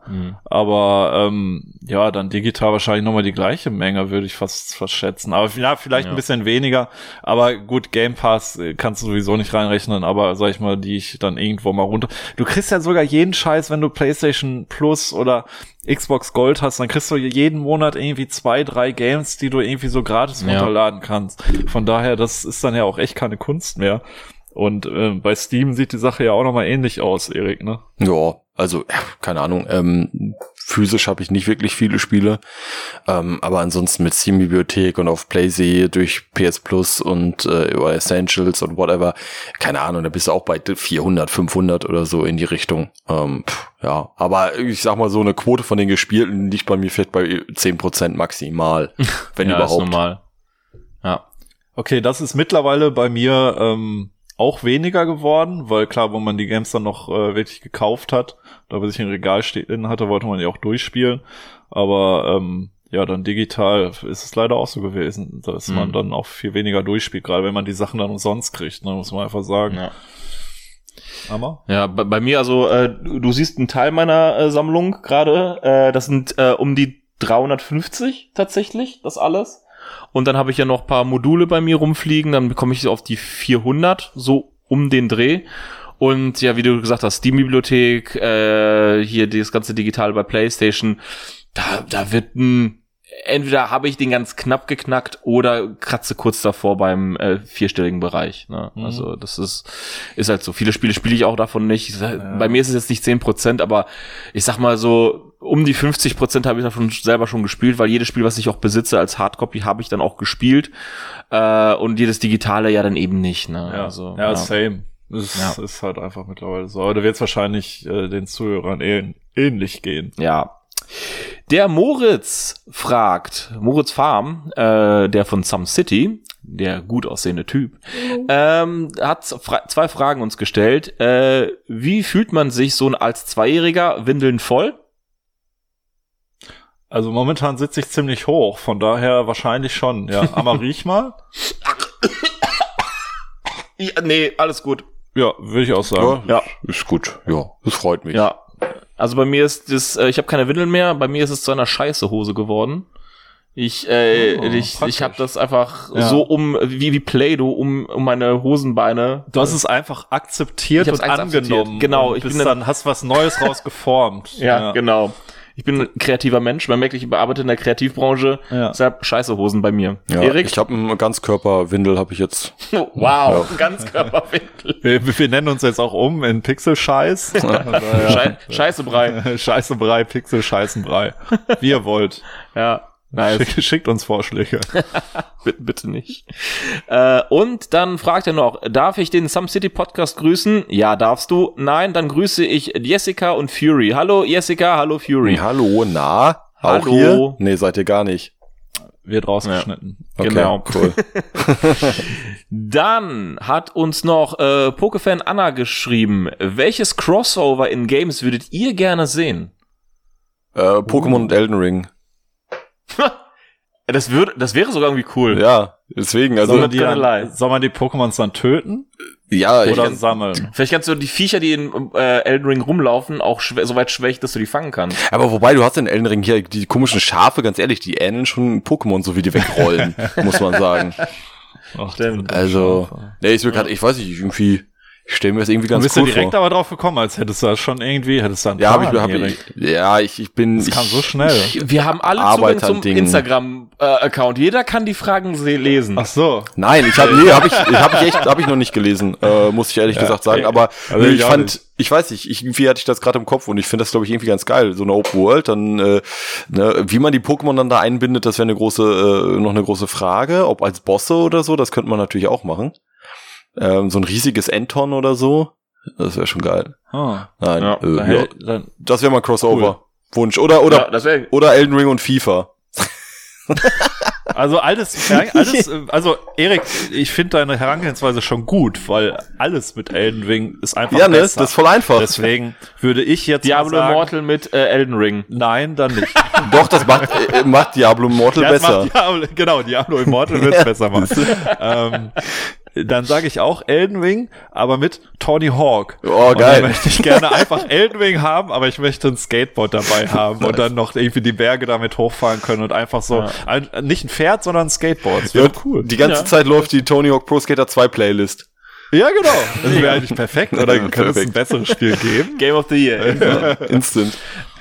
Aber ja, dann digital wahrscheinlich nochmal die gleiche Menge, würde ich fast schätzen. Aber ja, vielleicht ein bisschen weniger. Aber gut, Game Pass kannst du sowieso nicht reinrechnen, aber sag ich mal, die ich dann irgendwo mal runter... Du kriegst ja sogar jeden Scheiß, wenn du PlayStation Plus oder Xbox Gold hast, dann kriegst du jeden Monat irgendwie 2-3 Games, die du irgendwie so gratis runterladen kannst. Von daher, das ist dann ja auch echt keine Kunst mehr. Und bei Steam sieht die Sache ja auch nochmal ähnlich aus, Erik, ne?
Ja, also, keine Ahnung, physisch habe ich nicht wirklich viele Spiele, aber ansonsten mit Steam-Bibliothek und auf PlaySee durch PS Plus und über Essentials und whatever, keine Ahnung, da bist du auch bei 400, 500 oder so in die Richtung. Ja, aber ich sag mal so, eine Quote von den Gespielten liegt bei mir vielleicht bei 10% maximal, wenn überhaupt.
Ist normal. Ja.
Okay, das ist mittlerweile bei mir auch weniger geworden, weil klar, wo man die Games dann noch wirklich gekauft hat, da bis ich ein Regal stehen hatte, wollte man ja auch durchspielen, aber ja, dann digital ist es leider auch so gewesen, dass man dann auch viel weniger durchspielt, gerade wenn man die Sachen dann umsonst kriegt, ne, muss man einfach sagen.
Ja.
Aber?
Ja, bei mir, also du siehst einen Teil meiner Sammlung gerade, das sind um die 350 tatsächlich, das alles. Und dann habe ich ja noch ein paar Module bei mir rumfliegen, dann bekomme ich auf die 400, so um den Dreh. Und ja, wie du gesagt hast, Steam-Bibliothek, hier das ganze Digital bei PlayStation, da wird entweder habe ich den ganz knapp geknackt oder kratze kurz davor beim vierstelligen Bereich. Ne? Also das ist halt so. Viele Spiele spiele ich auch davon nicht. Bei mir ist es jetzt nicht 10%, aber ich sag mal so, um die 50% habe ich davon selber schon gespielt, weil jedes Spiel, was ich auch besitze als Hardcopy, habe ich dann auch gespielt. Und jedes Digitale ja dann eben nicht. Ne?
Ja,
also,
ja, same. Das ist halt einfach mittlerweile so. Aber da wird es wahrscheinlich den Zuhörern ähnlich gehen.
Ja. Der Moritz fragt, Moritz Farm, der von Some City, der gut aussehende Typ, hat zwei Fragen uns gestellt. Wie fühlt man sich so als Zweijähriger, Windeln voll?
Also momentan sitze ich ziemlich hoch, von daher wahrscheinlich schon. Ja, aber riech mal.
Ja, nee, alles gut.
Ja, würde ich auch sagen.
Ja, ist gut. Ja, das freut mich.
Ja. Also bei mir ist das, ich habe keine Windeln mehr, bei mir ist es zu einer Scheiße-Hose geworden. Ich habe das einfach so wie Play-Doh um meine Hosenbeine.
Du hast es einfach akzeptiert und angenommen.
Genau,
ich bin dann hast was Neues rausgeformt.
Ja, genau. Ich bin ein kreativer Mensch, man merkt, ich arbeite in der Kreativbranche, deshalb Scheiße-Hosen bei mir.
Ja,
Erik?
Ich habe einen Ganzkörperwindel, habe ich jetzt.
Wow, Ganzkörperwindel.
Wir nennen uns jetzt auch um in Pixel-Scheiß.
Scheißebrei.
Scheißebrei, Pixel-Scheißenbrei. Wie ihr wollt.
Ja. Nice.
Schickt uns Vorschläge.
Bitte nicht. Und dann fragt er noch, darf ich den Some City Podcast grüßen? Ja, darfst du. Nein, dann grüße ich Jessica und Fury. Hallo Jessica, hallo Fury.
Hallo, na? Auch
Hallo.
hier? Nee, seid ihr gar nicht.
Wird rausgeschnitten.
Okay,
Genau.
Cool.
Dann hat uns noch Pokefan Anna geschrieben, welches Crossover in Games würdet ihr gerne sehen?
Pokémon und Elden Ring.
Das wäre sogar irgendwie cool.
Ja, deswegen, also.
Soll man die Pokémons dann töten?
Ja,
Oder sammeln?
Vielleicht kannst du die Viecher, die in Elden Ring rumlaufen, auch so weit schwächen, dass du die fangen kannst.
Aber wobei, du hast in Elden Ring hier die komischen Schafe, ganz ehrlich, die ähneln schon Pokémon, so wie die wegrollen, muss man sagen.
Ach,
Stimmt.
Also, nee, ich weiß nicht, irgendwie, ich stelle mir das irgendwie ganz
cool vor. Du bist ja direkt aber drauf gekommen, als hättest du das schon irgendwie, hättest du einen Plan,
ich bin.
Das kam so schnell.
Wir haben alle Zugang zum Instagram-Account. Jeder kann die Fragen lesen.
Ach so.
Nein, hab ich noch nicht gelesen, muss ich ehrlich gesagt sagen, aber
also
ich weiß nicht, irgendwie hatte ich das gerade im Kopf und ich finde das, glaube ich, irgendwie ganz geil, so eine Open World, dann, wie man die Pokémon dann da einbindet, das wäre noch eine große Frage, ob als Bosse oder so, das könnte man natürlich auch machen. So ein riesiges Enton oder so, das wäre schon geil. Nein, das wäre mal Crossover. Cool. Wunsch. Oder Elden Ring und FIFA.
Also alles, also Erik, ich finde deine Herangehensweise schon gut, weil alles mit Elden Ring ist einfach
Ja, ne?
besser.
Das ist voll einfach.
Deswegen würde ich jetzt
Diablo
sagen,
Immortal mit Elden Ring.
Nein, dann nicht.
Doch, das macht Diablo Immortal
Ja, das
besser.
macht Diablo Immortal wird's besser machen. Dann sage ich auch Elden Ring, aber mit Tony Hawk.
Oh,
Und
geil.
dann möchte ich gerne einfach Elden Ring haben, aber ich möchte ein Skateboard dabei haben und dann noch irgendwie die Berge damit hochfahren können und einfach so, nicht ein Pferd, sondern ein Skateboard. Das
Ja,
wäre cool.
Die ganze Zeit läuft die Tony Hawk Pro Skater 2 Playlist.
Ja, genau. Das wäre eigentlich perfekt. Oder
Ja,
könnte es ein
perfekt.
besseres Spiel geben?
Game of the Year.
Instant.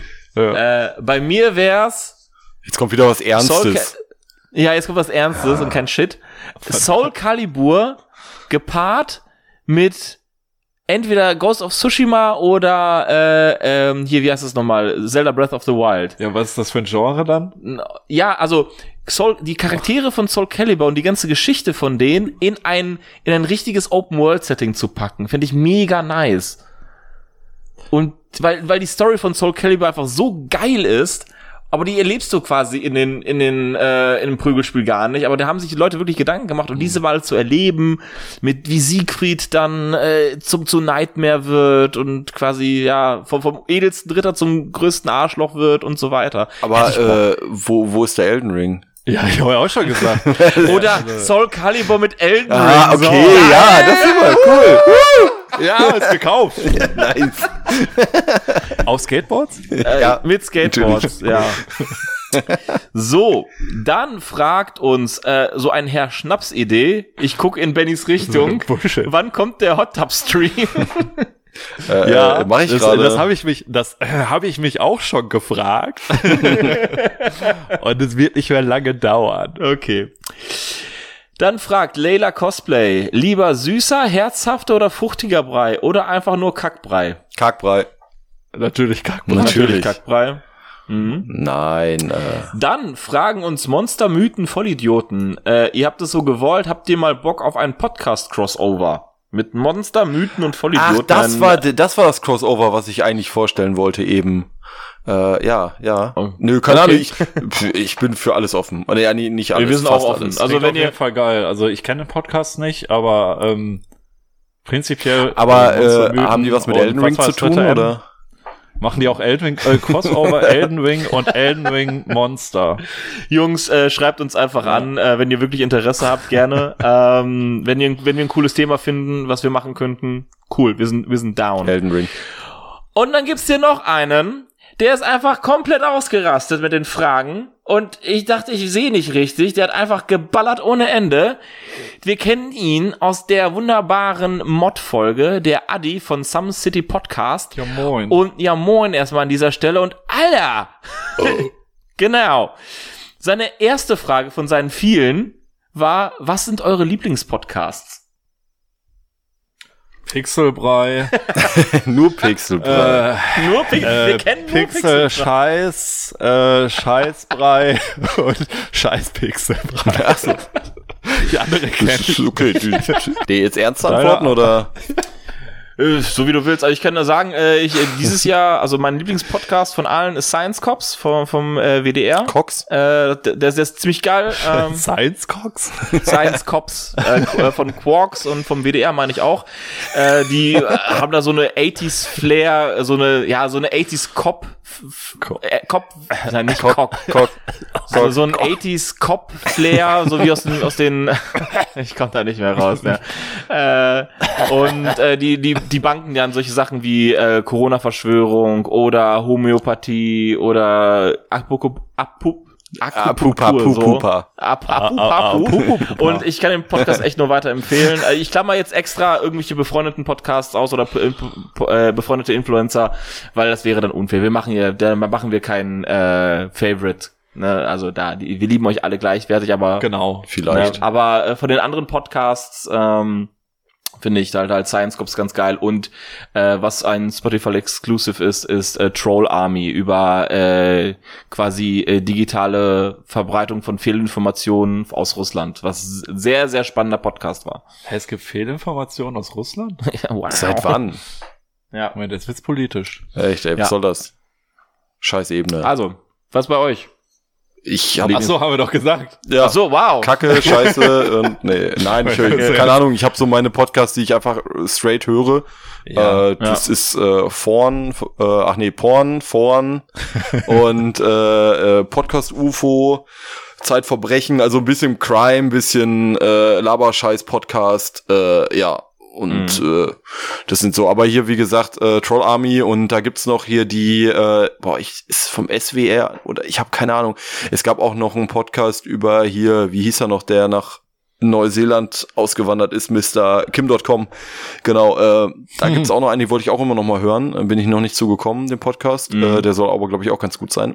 Bei mir wär's
Jetzt kommt wieder was Ernstes.
Jetzt kommt was Ernstes und kein Shit. Soul Calibur gepaart mit entweder Ghost of Tsushima oder hier, wie heißt es nochmal? Zelda Breath of the Wild.
Ja, was ist das für ein Genre dann?
Ja, also die Charaktere von Soul Calibur und die ganze Geschichte von denen in ein richtiges Open-World-Setting zu packen, finde ich mega nice. Und weil die Story von Soul Calibur einfach so geil ist, aber die erlebst du quasi in dem Prügelspiel gar nicht. Aber da haben sich die Leute wirklich Gedanken gemacht, und diese mal zu erleben, mit wie Siegfried dann zu Nightmare wird und quasi ja vom edelsten Ritter zum größten Arschloch wird und so weiter.
Aber wo ist der Elden Ring?
Ja, ich habe ja auch schon gesagt.
Oder Soul Calibur mit Elden Ring.
Ah, okay, ja, das ist immer cool.
Ja, ist gekauft.
Nice.
Auf Skateboards?
Ja,
mit Skateboards, ja. So, dann fragt uns so ein Herr Schnapsidee, ich gucke in Bennys Richtung,
Bullshit.
wann kommt der Hot Tub Stream?
mach ich
das
gerade.
Das habe ich mich auch schon gefragt. Und es wird nicht mehr lange dauern.
Okay. Dann fragt Layla Cosplay, lieber süßer, herzhafter oder fruchtiger Brei oder einfach nur Kackbrei?
Kackbrei.
Natürlich Kackbrei.
Natürlich.
Kackbrei. Mhm.
Nein.
Dann fragen uns Monster, Mythen, Vollidioten. Ihr habt es so gewollt, habt ihr mal Bock auf einen Podcast-Crossover? Mit Monster, Mythen und Vollidioten.
Ach, das war das Crossover, was ich eigentlich vorstellen wollte eben. Ja.
Oh.
Nö, keine
Okay.
Ahnung. Ich bin für alles offen. Oder ja, nicht alles.
Wir sind
fast
auch offen.
Alles.
Also
Klingt
wenn
auf
ihr
jeden Fall geil. Also ich kenne den Podcast nicht, aber prinzipiell.
Aber
Monster, Mythen
haben die was mit
und
Elden Ring
was
zu
weiß
tun,
Twitter
oder?
Machen die auch Elden Ring, Crossover Elden Ring und Elden Ring Monster?
Jungs, schreibt uns einfach an, wenn ihr wirklich Interesse habt, gerne. Wenn wir ein cooles Thema finden, was wir machen könnten, cool, wir sind down.
Elden Ring.
Und dann gibt's hier noch einen, der ist einfach komplett ausgerastet mit den Fragen. Und ich dachte, ich sehe nicht richtig. Der hat einfach geballert ohne Ende. Wir kennen ihn aus der wunderbaren Mod-Folge, der Adi von Some City Podcast.
Ja, moin.
Und ja, moin erstmal an dieser Stelle. Und Alter! Genau. Seine erste Frage von seinen vielen war, was sind eure Lieblingspodcasts?
Pixelbrei.
Nur Pixelbrei.
Nur wir kennen nur
Pixel, Scheiß, Scheißbrei und Scheiß-Pixelbrei.
Achso.
Die andere kenne ich.
Okay, die jetzt ernst antworten, oder?
So wie du willst. Also ich kann nur sagen, dieses Jahr, also mein Lieblingspodcast von allen ist Science Cops vom WDR.
Cox?
Der ist ziemlich geil.
Science Cox?
Science Cops von Quarks und vom WDR meine ich auch. Die haben da so eine 80s Flair, so eine 80s so ein 80s Cop Flair, so wie aus den ich komme da nicht mehr raus, ne? Und die banken dann solche Sachen wie Corona-Verschwörung oder Homöopathie oder Akupunktur. Und ich kann den Podcast echt nur weiterempfehlen. Ich klammer jetzt extra irgendwelche befreundeten Podcasts aus oder befreundete Influencer, weil das wäre dann unfair. Da machen wir keinen Favorite. Ne? Also wir lieben euch alle gleichwertig, aber
Genau.
Vielleicht.
Ne? Aber von den anderen Podcasts finde ich halt Science Cops ganz geil. Und was ein Spotify Exclusive ist Troll Army über quasi digitale Verbreitung von Fehlinformationen aus Russland, was ein sehr, sehr spannender Podcast war.
Es gibt Fehlinformationen aus Russland?
Ja, wow.
Seit wann?
Ja.
Moment, jetzt wird's politisch.
Echt, ey, was
Ja.
soll das? Scheiß Ebene.
Also, was bei euch?
Ach so, haben wir doch gesagt.
Ja.
Ach so, wow.
Kacke, Scheiße und nein, keine Ahnung, ich habe so meine Podcasts, die ich einfach straight höre. Das ist Porn und Podcast UFO, Zeitverbrechen, also ein bisschen Crime, bisschen Laberscheiß-Podcast, und das sind so, aber hier, wie gesagt, Troll Army und da gibt's noch hier die, ist vom SWR oder ich habe keine Ahnung. Es gab auch noch einen Podcast über hier, wie hieß er noch, der nach Neuseeland ausgewandert ist, Mr. Kim.com. Genau, da gibt's auch noch einen, die wollte ich auch immer noch mal hören. Bin ich noch nicht zugekommen, den Podcast. Der soll aber, glaube ich, auch ganz gut sein.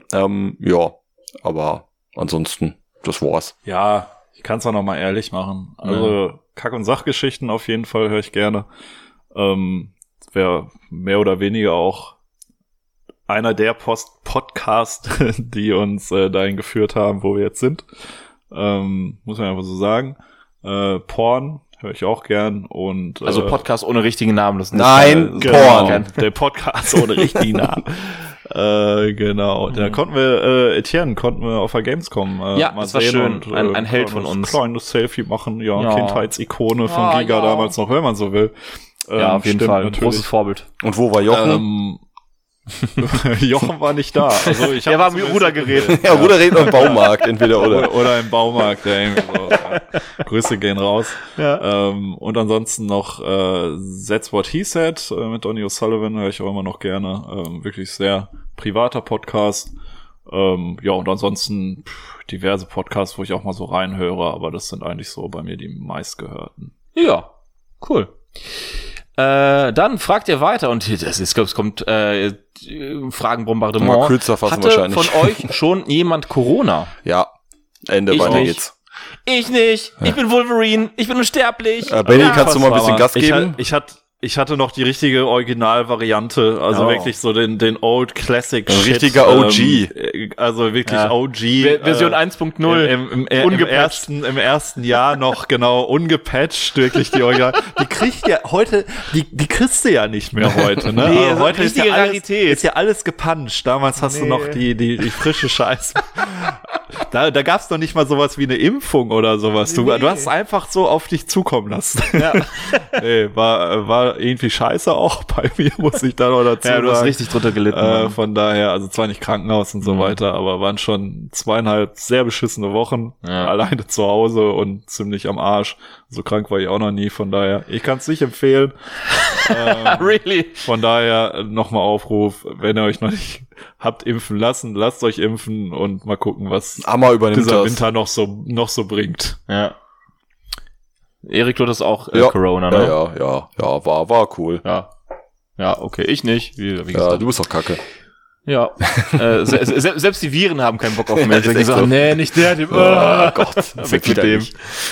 Aber ansonsten, das war's.
Ja, ich kann es auch noch mal ehrlich machen. Also Kack- und Sachgeschichten auf jeden Fall höre ich gerne. Wäre mehr oder weniger auch einer der Podcasts, die uns dahin geführt haben, wo wir jetzt sind. Muss man einfach so sagen. Porn höre ich auch gern und
Also Podcast ohne richtigen Namen. Das ist
Nein, Porn.
Der Podcast ohne richtigen Namen. Genau. Da konnten wir Etienne auf der Gamescom
Ja,
mal
das war
sehen
schön.
und
Ein Held von uns.
Kleines Selfie machen,
Ja.
Kindheitsikone von Giga damals noch, wenn man so will.
Ja, auf jeden
stimmt,
Fall.
natürlich.
Großes Vorbild.
Und wo war Jochen?
Jochen war nicht da. Also ich
Er war im Rudergerät.
Ja, Ruderrad im Baumarkt, entweder oder.
Oder im Baumarkt, ja, irgendwie so. Ja. Grüße gehen raus.
Ja.
Und ansonsten noch That's What He Said mit Donny O'Sullivan höre ich auch immer noch gerne. Wirklich sehr privater Podcast. Und ansonsten diverse Podcasts, wo ich auch mal so reinhöre, aber das sind eigentlich so bei mir die meistgehörten.
Ja, cool. Dann fragt ihr weiter und es kommt Fragenbombardement.
Mal kürzer fassen
Hatte
wahrscheinlich.
von euch schon jemand Corona?
Ja, Ende,
Ich
weiter
nicht.
geht's.
Ich nicht. Ich bin Wolverine. Ich bin unsterblich.
Benny, kannst du mal ein bisschen Gas geben?
Ich hatte noch die richtige Originalvariante, also wirklich so den Old Classic
Ein
Shit.
richtiger OG.
Also wirklich OG.
Version 1.0.
Ungepatcht. Im ersten Jahr noch, genau, ungepatcht, wirklich die Original. Die kriegt ja heute, die kriegst du ja nicht mehr heute, ne?
Nee,
Also
heute ist ja Rarität.
ist ja alles gepanscht. Damals hast du noch die frische Scheiße. Da gab's noch nicht mal sowas wie eine Impfung oder sowas. Du hast es einfach so auf dich zukommen lassen. Ja. Nee, war irgendwie scheiße auch bei mir, muss ich da noch dazu sagen.
Ja, du hast richtig drunter gelitten.
Von daher, also zwar nicht Krankenhaus und so weiter, aber waren schon 2,5 sehr beschissene Wochen.
Ja.
Alleine zu Hause und ziemlich am Arsch. So krank war ich auch noch nie, von daher, ich kann es nicht empfehlen.
Really?
Von daher nochmal Aufruf, wenn ihr euch noch nicht habt impfen lassen, lasst euch impfen und mal gucken, was
Hammer übernimmt
dieser
das.
Winter noch so bringt.
Ja. Erik, du hattest auch Corona,
Ja,
ne?
ja, war cool.
Ja. Ja, okay, ich nicht. Wie
Ja,
gesagt.
du bist doch kacke.
Ja. Selbst die Viren haben keinen Bock auf mich.
Ist echt so.
Nee, nicht der.
Oh Gott,
Weg mit dem.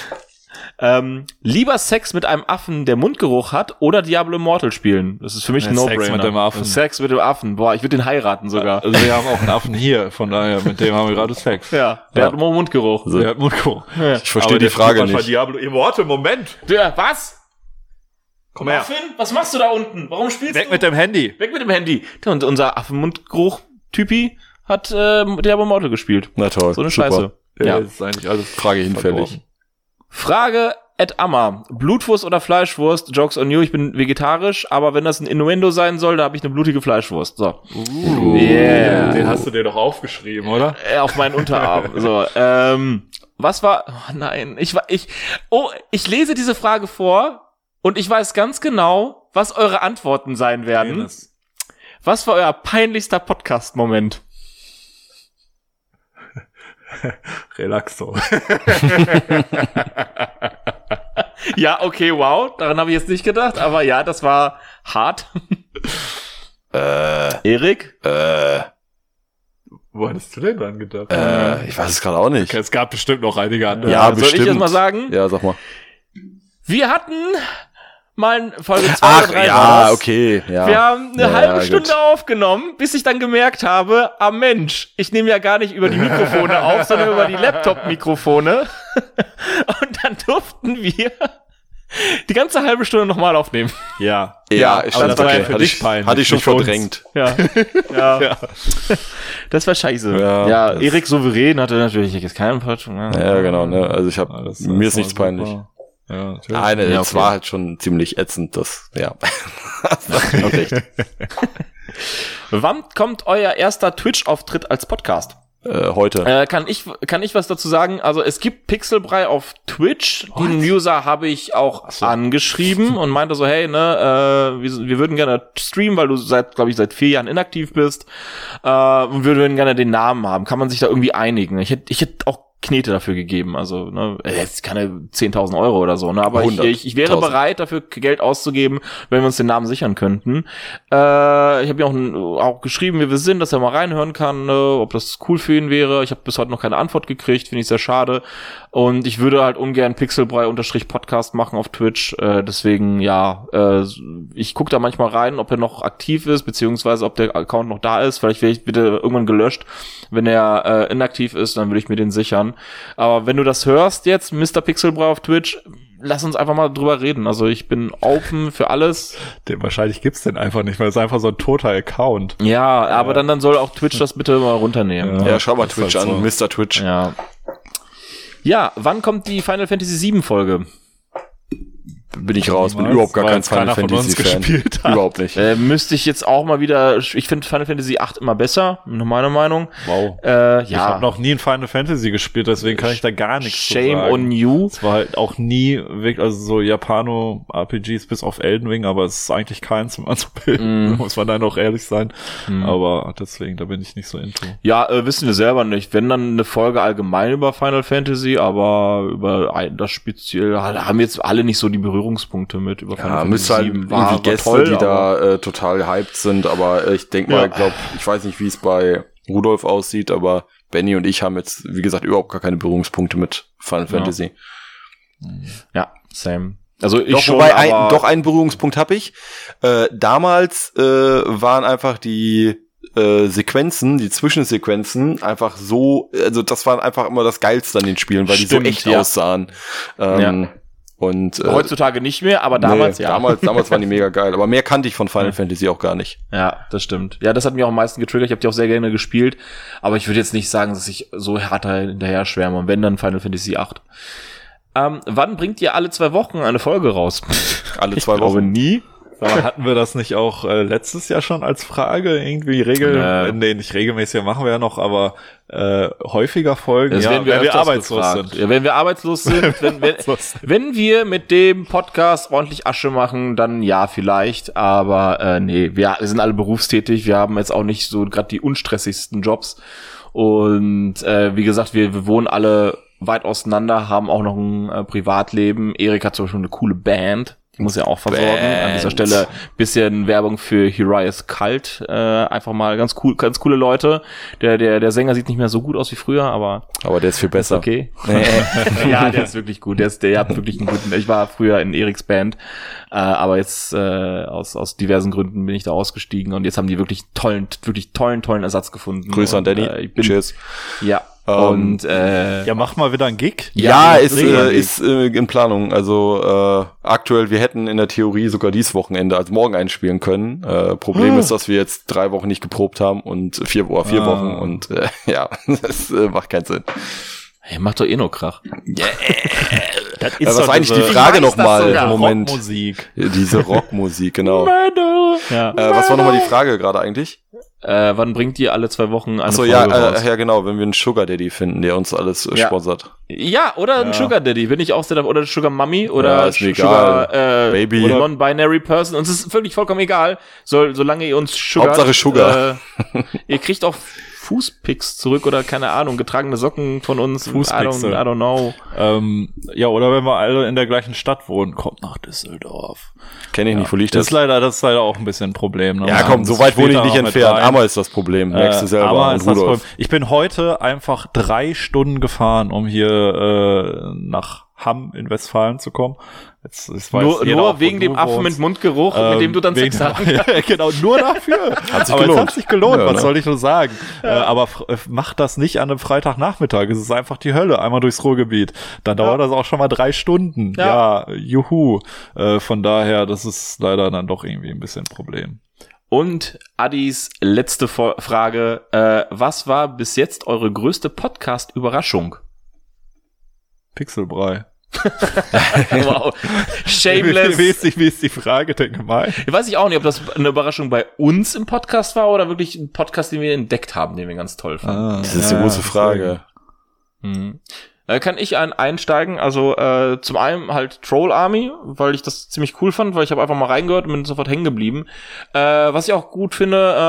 Lieber Sex mit einem Affen, der Mundgeruch hat, oder Diablo Immortal spielen? Das ist für mich ein
Sex
No-Brainer.
mit dem Affen.
Sex mit dem Affen. Boah, ich würde den heiraten sogar.
Also wir haben auch einen Affen hier, von daher, mit dem haben wir gerade Sex.
Ja, der hat immer Mundgeruch.
Der hat Mundgeruch.
Ich verstehe die Frage nicht.
Diablo Immortal, Moment!
Der, was?
Komm her.
Affen? Was machst du da unten? Warum spielst
Weg
du?
mit dem Handy.
Weg mit dem Handy. Und unser Affenmundgeruch-Typi hat Diablo Immortal gespielt.
Na toll.
So eine
super.
Scheiße. Ja.
Das ist eigentlich alles
Frage hinfällig.
Frage at Amma. Blutwurst oder Fleischwurst? Jokes on you, ich bin vegetarisch, aber wenn das ein Innuendo sein soll, da habe ich eine blutige Fleischwurst. So. Yeah.
Den hast du dir doch aufgeschrieben, oder?
Auf meinen Unterarm. So, was war, oh nein, ich lese diese Frage vor und ich weiß ganz genau, was eure Antworten sein werden. Was war euer peinlichster Podcast-Moment?
Relaxo.
Ja, okay, wow, daran habe ich jetzt nicht gedacht, aber ja, das war hart. Erik?
Wo hattest du denn dran gedacht?
Ich weiß es gerade auch nicht.
Okay, es gab bestimmt noch einige andere.
Ja,
Soll
bestimmt.
ich erst mal sagen?
Ja, sag mal.
Wir hatten mal Folge 2
Ach,
oder 3 war
ja,
das.
okay. Ja.
Wir haben eine
Ja,
halbe
gut.
Stunde aufgenommen, bis ich dann gemerkt habe, Mensch, ich nehme ja gar nicht über die Mikrofone auf, sondern über die Laptop-Mikrofone. Und dann durften wir die ganze halbe Stunde nochmal aufnehmen.
Ja.
Ja,
aber das war ja
für dich peinlich.
Hatte ich schon
nicht für uns.
verdrängt.
Ja. Das war scheiße.
Ja, das-
Erik Souverän hatte natürlich jetzt keinen Patch.
Ja, genau, ne? Also ich habe
Das
mir ist
war
nichts peinlich.
super. Ja, natürlich.
Nein,
Ja,
das
okay.
war halt schon ziemlich ätzend, das, ja. Das war echt.
Wann kommt euer erster Twitch-Auftritt als Podcast?
Heute.
Kann ich was dazu sagen? Also es gibt Pixelbrei auf Twitch. Den User habe ich auch angeschrieben und meinte so, hey, ne, wir würden gerne streamen, weil du seit 4 Jahren inaktiv bist. Und wir würden gerne den Namen haben. Kann man sich da irgendwie einigen? Ich hätte auch Knete dafür gegeben, also ne, jetzt keine 10.000 Euro oder so, ne, aber ich wäre
100.000.
bereit, dafür Geld auszugeben, wenn wir uns den Namen sichern könnten. Ich habe ja auch geschrieben, wie wir sind, dass er mal reinhören kann, ob das cool für ihn wäre. Ich habe bis heute noch keine Antwort gekriegt, finde ich sehr schade. Und ich würde halt ungern Pixelbrei-Podcast machen auf Twitch, deswegen, ja, ich gucke da manchmal rein, ob er noch aktiv ist, beziehungsweise ob der Account noch da ist. Vielleicht wird er irgendwann gelöscht. Wenn er inaktiv ist, dann würde ich mir den sichern. Aber wenn du das hörst jetzt, Mr. Pixelbrei auf Twitch, lass uns einfach mal drüber reden. Also ich bin open für alles.
Wahrscheinlich gibt's den einfach nicht mehr. Das ist einfach so ein toter Account.
Ja, aber dann soll auch Twitch das bitte mal runternehmen.
Ja, schau mal
das ist
Twitch
halt
an,
so.
Mr. Twitch.
Ja, wann kommt die Final Fantasy VII Folge?
Bin ich raus, bin
Niemals,
überhaupt gar
weil
kein
jetzt keiner
Final
von uns
Fantasy Fan.
gespielt hat.
Überhaupt nicht.
Müsste ich jetzt auch mal wieder, ich finde Final Fantasy 8 immer besser, nach meiner Meinung.
Wow. Ich
Ja,
habe noch nie ein Final Fantasy gespielt, deswegen kann ich da gar nichts zu
Shame
sagen.
on you.
Es war halt auch nie wirklich, also so Japano-RPGs bis auf Elden Ring, aber es ist eigentlich keins, um anzubilden. Muss man dann auch ehrlich sein. Aber deswegen, da bin ich nicht so into.
Ja, wissen wir selber nicht. Wenn dann eine Folge allgemein über Final Fantasy, aber über das speziell, da haben jetzt alle nicht so die Berührungspunkte mit über Final
Ja,
Fantasy
müsste halt
7.
irgendwie Gäste,
toll,
die
aber-
da total gehypt sind, aber ich denke mal, ich weiß nicht, wie es bei Rudolf aussieht, aber Benny und ich haben jetzt, wie gesagt, überhaupt gar keine Berührungspunkte mit Final Fantasy.
Ja, same. Also ich
Doch,
schon,
wobei
aber
einen Berührungspunkt habe ich. Damals waren einfach die Sequenzen, die Zwischensequenzen einfach so, also das war einfach immer das Geilste an den Spielen, weil
Stimmt,
die so echt
ja.
aussahen. Und
heutzutage nicht mehr, aber damals
nee,
ja.
damals waren die mega geil. Aber mehr kannte ich von Final Fantasy auch gar nicht.
Ja, das stimmt. Ja, das hat mich auch am meisten getriggert. Ich habe die auch sehr gerne gespielt, aber ich würde jetzt nicht sagen, dass ich so hart hinterher schwärme. Und wenn, dann Final Fantasy 8. Wann bringt ihr alle 2 Wochen eine Folge raus?
Alle 2
Ich glaube
Wochen.
nie.
Aber hatten wir das nicht auch letztes Jahr schon als Frage? Irgendwie nee, nicht regelmäßig, machen wir ja noch, aber häufiger Folgen,
Das
wenn wir
öfters
arbeitslos
gefragt.
sind.
Ja, wenn wir arbeitslos sind, wenn wir mit dem Podcast ordentlich Asche machen, dann ja, vielleicht, aber nee, wir sind alle berufstätig, wir haben jetzt auch nicht so gerade die unstressigsten Jobs und wie gesagt, wir wohnen alle weit auseinander, haben auch noch ein Privatleben. Erik hat zum Beispiel eine coole Band, die muss ja auch versorgen. An dieser Stelle bisschen Werbung für Uriah's Cult. Einfach mal ganz coole Leute. Der Sänger sieht nicht mehr so gut aus wie früher, aber
der ist viel besser.
okay. Ja, der ist wirklich gut. Der hat wirklich einen guten. Ich war früher in Eriks Band, aber jetzt aus diversen Gründen bin ich da ausgestiegen und jetzt haben die wirklich tollen Ersatz gefunden.
Grüße an
Und,
Danny. Cheers.
Ja. Und
Ja, mach mal wieder ein Gig.
Ja,
das
ist in Planung. Also aktuell, wir hätten in der Theorie sogar dieses Wochenende, also morgen einspielen können. Problem ist, dass wir jetzt 3 Wochen nicht geprobt haben und 4 Wochen und ja, das macht keinen Sinn.
Hey, macht doch eh nur Krach.
Das
Was war eigentlich die
diese
Frage nochmal?
sogar.
Moment.
Rockmusik.
Diese Rockmusik, genau.
Ja.
Was war nochmal die Frage gerade eigentlich?
Wann bringt ihr alle 2 Wochen eine
Achso,
Folge
ja,
raus?
ja genau, wenn wir einen Sugar Daddy finden, der uns alles
Ja.
sponsert.
Ja, oder ein Sugar Daddy, bin ich auch sehr, oder Sugar Mommy
Ja,
oder
ist mir
Sugar
Baby.
oder Non-Binary Person. Uns ist wirklich vollkommen egal, solange ihr uns sugart.
Hauptsache Sugar.
Ihr kriegt auch Fußpicks zurück oder keine Ahnung, getragene Socken von uns. I
Fußpixel.
don't know.
Ja, oder wenn wir alle in der gleichen Stadt wohnen, kommt nach Düsseldorf.
Kenne ich nicht, wo liegt
Das
das?
ist leider auch ein bisschen ein Problem. Ne?
Ja, komm, so weit wohne ich nicht entfernt. Ammer ist das Problem. Merkst du selber.
Ammer
Und
ist das
Rudolf.
Problem. Ich bin heute einfach 3 Stunden gefahren, um hier nach Hamm in Westfalen zu kommen. Jetzt
Nur wegen dem Affen mit Mundgeruch, mit dem du dann Sex hast.
Ja, genau, nur dafür.
Hat sich
Aber
gelohnt.
es hat sich gelohnt,
Ja,
was
ne?
soll ich nur sagen? Aber macht das nicht an einem Freitagnachmittag. Es ist einfach die Hölle, einmal durchs Ruhrgebiet. Dann dauert das auch schon mal 3 Stunden. Ja, juhu. Von daher, das ist leider dann doch irgendwie ein bisschen ein Problem.
Und Addis letzte Frage. Was war bis jetzt eure größte Podcast-Überraschung?
Pixelbrei.
Wow. Shameless.
Wie ist die Frage denn gemeint?
Ich weiß auch nicht, ob das eine Überraschung bei uns im Podcast war oder wirklich ein Podcast, den wir entdeckt haben, den wir ganz toll fanden.
Das ist eine große Frage.
Kann ich einsteigen? Also zum einen halt Troll Army, weil ich das ziemlich cool fand, weil ich habe einfach mal reingehört und bin sofort hängen geblieben. Was ich auch gut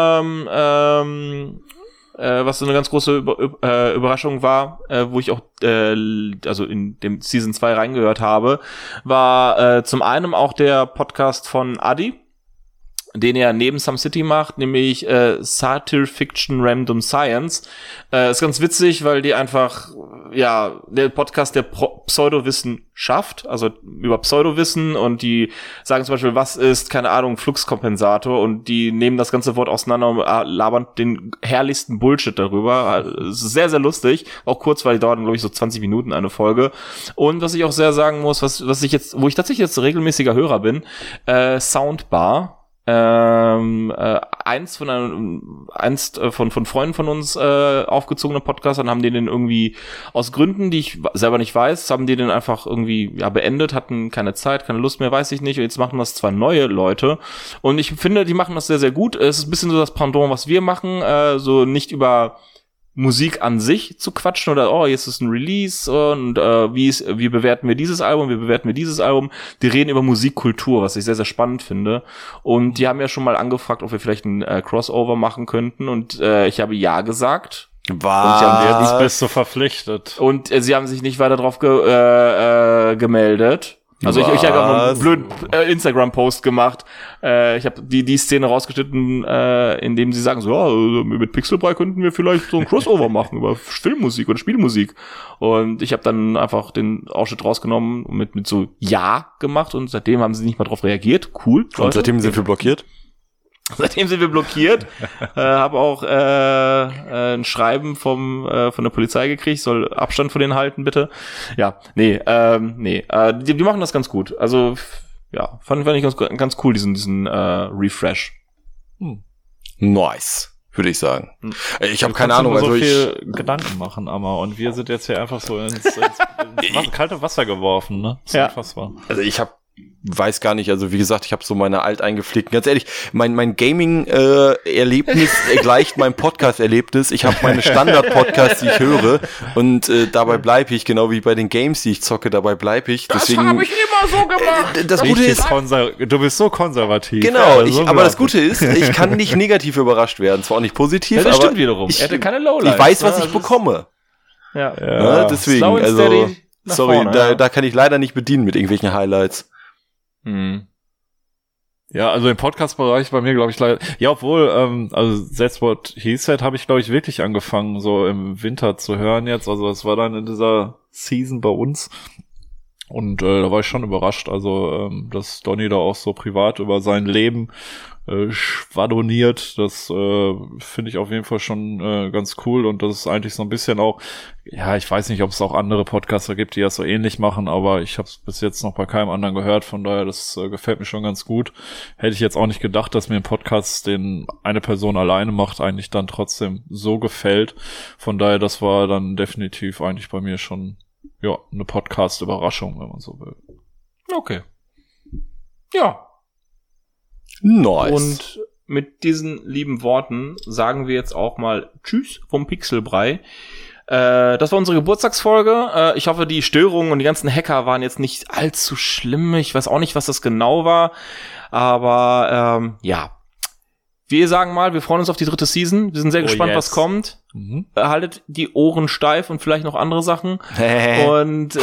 finde, was so eine ganz große Überraschung war, wo ich auch also in dem Season 2 reingehört habe, war zum einen auch der Podcast von Adi, den er neben Some City macht, nämlich Satire Fiction Random Science. Ist ganz witzig, weil die einfach, der Podcast der Pseudowissen schafft, also über Pseudowissen, und die sagen zum Beispiel, was ist, keine Ahnung, Fluxkompensator, und die nehmen das ganze Wort auseinander und labern den herrlichsten Bullshit darüber. Es ist sehr, sehr lustig, auch kurz, weil die dauern, glaube ich, so 20 Minuten eine Folge. Und was ich auch sehr sagen muss, wo ich tatsächlich jetzt regelmäßiger Hörer bin, Soundbar. Einst von Freunden von uns aufgezogenen Podcastern haben den irgendwie aus Gründen, die ich selber nicht weiß, haben die den einfach irgendwie beendet, hatten keine Zeit, keine Lust mehr, weiß ich nicht, und jetzt machen das 2 neue Leute, und ich finde, die machen das sehr, sehr gut. Es ist ein bisschen so das Pendant, was wir machen, so nicht über Musik an sich zu quatschen oder jetzt ist ein Release und wie bewerten wir dieses Album, Die reden über Musikkultur, was ich sehr, sehr spannend finde, und die haben ja schon mal angefragt, ob wir vielleicht ein Crossover machen könnten, und ich habe ja gesagt.
Was?
Jetzt bist du verpflichtet.
Und sie haben sich nicht weiter drauf gemeldet. Also ich habe auch einen blöden Instagram-Post gemacht. Ich habe die Szene rausgeschnitten, in dem sie sagen so, mit Pixelbrei könnten wir vielleicht so ein Crossover machen über Filmmusik oder Spielmusik. Und ich habe dann einfach den Ausschnitt rausgenommen und mit so Ja gemacht, und seitdem haben sie nicht mal drauf reagiert. Cool. Leute.
Und seitdem sind wir blockiert?
Seitdem sind wir blockiert. Habe auch ein Schreiben von der Polizei gekriegt, soll Abstand von denen halten, bitte. Ja, die machen das ganz gut. Also fand ich ganz cool, diesen Refresh.
Nice, würde ich sagen. Ich habe keine Ahnung,
so viel Gedanken machen, Amma, und wir sind jetzt hier einfach so ins kalte Wasser geworfen, ne? Das ist unfassbar.
Also ich weiß gar nicht, also wie gesagt, ich habe so meine alteingepflegten, ganz ehrlich, mein Gaming-Erlebnis gleicht meinem Podcast-Erlebnis. Ich habe meine Standard-Podcasts, die ich höre, und dabei bleibe ich, genau wie bei den Games, die ich zocke, dabei bleibe ich.
Das habe ich immer so gemacht.
Das Gute ist,
du bist so konservativ.
Genau, aber das Gute ist, ich kann nicht negativ überrascht werden, zwar auch nicht positiv,
das
aber
stimmt wiederum. Er hatte keine Lowlights.
Ich weiß, was ich bekomme.
Ja.
Deswegen,
Slow and
also
steady
sorry,
vorne,
da kann ich leider nicht bedienen mit irgendwelchen Highlights.
Ja, also im Podcast-Bereich bei mir, glaube ich, leider. Ja, obwohl, also That's What He Said habe ich, glaube ich, wirklich angefangen, so im Winter zu hören jetzt. Also das war dann in dieser Season bei uns. Und da war ich schon überrascht, also dass Donny da auch so privat über sein Leben schwadroniert, das finde ich auf jeden Fall schon ganz cool, und das ist eigentlich so ein bisschen auch, ich weiß nicht, ob es auch andere Podcaster gibt, die das so ähnlich machen, aber ich habe es bis jetzt noch bei keinem anderen gehört, von daher, das gefällt mir schon ganz gut. Hätte ich jetzt auch nicht gedacht, dass mir ein Podcast, den eine Person alleine macht, eigentlich dann trotzdem so gefällt. Von daher, das war dann definitiv eigentlich bei mir schon eine Podcast-Überraschung, wenn man so will.
Okay. Ja.
Nice.
Und mit diesen lieben Worten sagen wir jetzt auch mal Tschüss vom Pixelbrei. Das war unsere Geburtstagsfolge. Ich hoffe, die Störungen und die ganzen Hacker waren jetzt nicht allzu schlimm. Ich weiß auch nicht, was das genau war. Aber wir sagen mal, wir freuen uns auf die 3. Season. Wir sind sehr gespannt, was kommt. haltet die Ohren steif und vielleicht noch andere Sachen. Und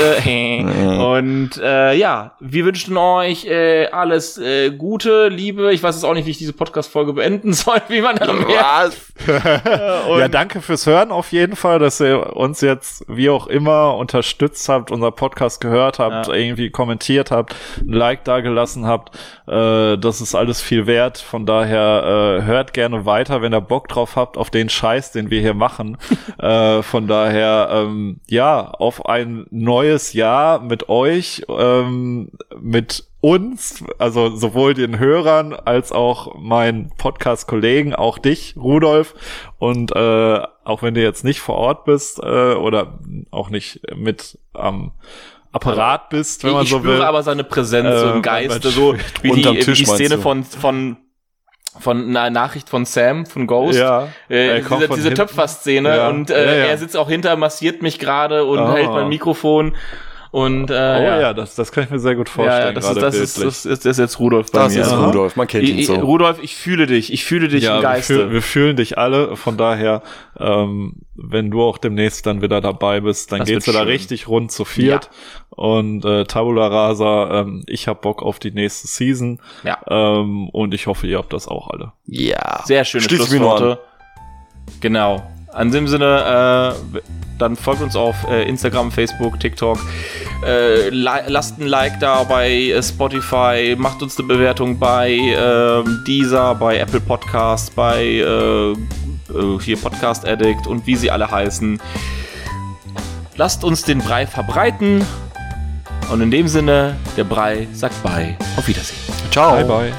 ja, wir wünschen euch alles Gute, Liebe. Ich weiß jetzt auch nicht, wie ich diese Podcast-Folge beenden soll, wie man da merkt.
Ja, danke fürs Hören auf jeden Fall, dass ihr uns jetzt wie auch immer unterstützt habt, unser Podcast gehört habt, irgendwie kommentiert habt, ein Like da gelassen habt. Das ist alles viel wert. Von daher hört gerne weiter, wenn ihr Bock drauf habt, auf den Scheiß, den wir hier machen. Von daher, auf ein neues Jahr mit euch, mit uns, also sowohl den Hörern als auch meinen Podcast-Kollegen, auch dich, Rudolf, und auch wenn du jetzt nicht vor Ort bist oder auch nicht mit am Apparat bist, wenn man so will.
Ich spüre aber seine Präsenz im Geiste, so wie die Szene von einer Nachricht von Sam, von Ghost. Ja, diese Töpfer-Szene und er sitzt auch hinter, massiert mich gerade und hält mein Mikrofon. Und
das kann ich mir sehr gut vorstellen.
Das ist jetzt Rudolf bei mir. Das ist
Rudolf, man kennt ihn so.
Rudolf, ich fühle dich im Geiste.
Wir fühlen dich alle, von daher, wenn du auch demnächst dann wieder dabei bist, dann geht's da richtig rund zu viert. Ja. Und Tabula Rasa, ich hab Bock auf die nächste Season. Ja. Und ich hoffe, ihr habt das auch alle.
Ja. Sehr schöne Schlussworte. Genau. In dem Sinne, dann folgt uns auf Instagram, Facebook, TikTok. Lasst ein Like da bei Spotify, macht uns eine Bewertung bei Deezer, bei Apple Podcasts, bei hier Podcast Addict und wie sie alle heißen. Lasst uns den Brei verbreiten. Und in dem Sinne, der Brei sagt Bye. Auf Wiedersehen.
Ciao.
Bye, bye.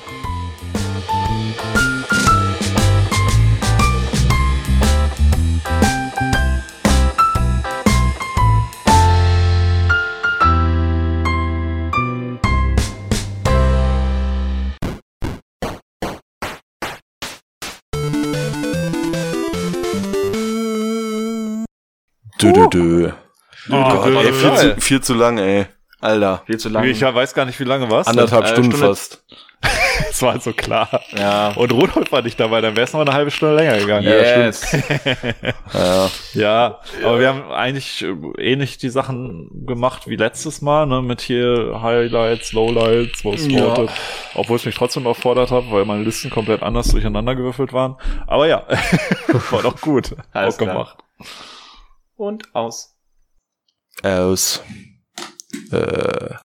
Viel zu lang, ey. Alter.
Viel zu lang. Ich weiß gar nicht, wie lange war's.
1,5 Stunden fast.
Das war so klar.
Ja.
Und Rudolf war nicht dabei, dann wäre es noch eine halbe Stunde länger gegangen.
Yes.
Ja, aber wir haben eigentlich ähnlich die Sachen gemacht wie letztes Mal, ne, mit hier Highlights, Lowlights, was votet. Obwohl es mich trotzdem überfordert hat, weil meine Listen komplett anders durcheinander gewürfelt waren. Aber ja, war doch gut.
Alles
auch gemacht.
Und aus.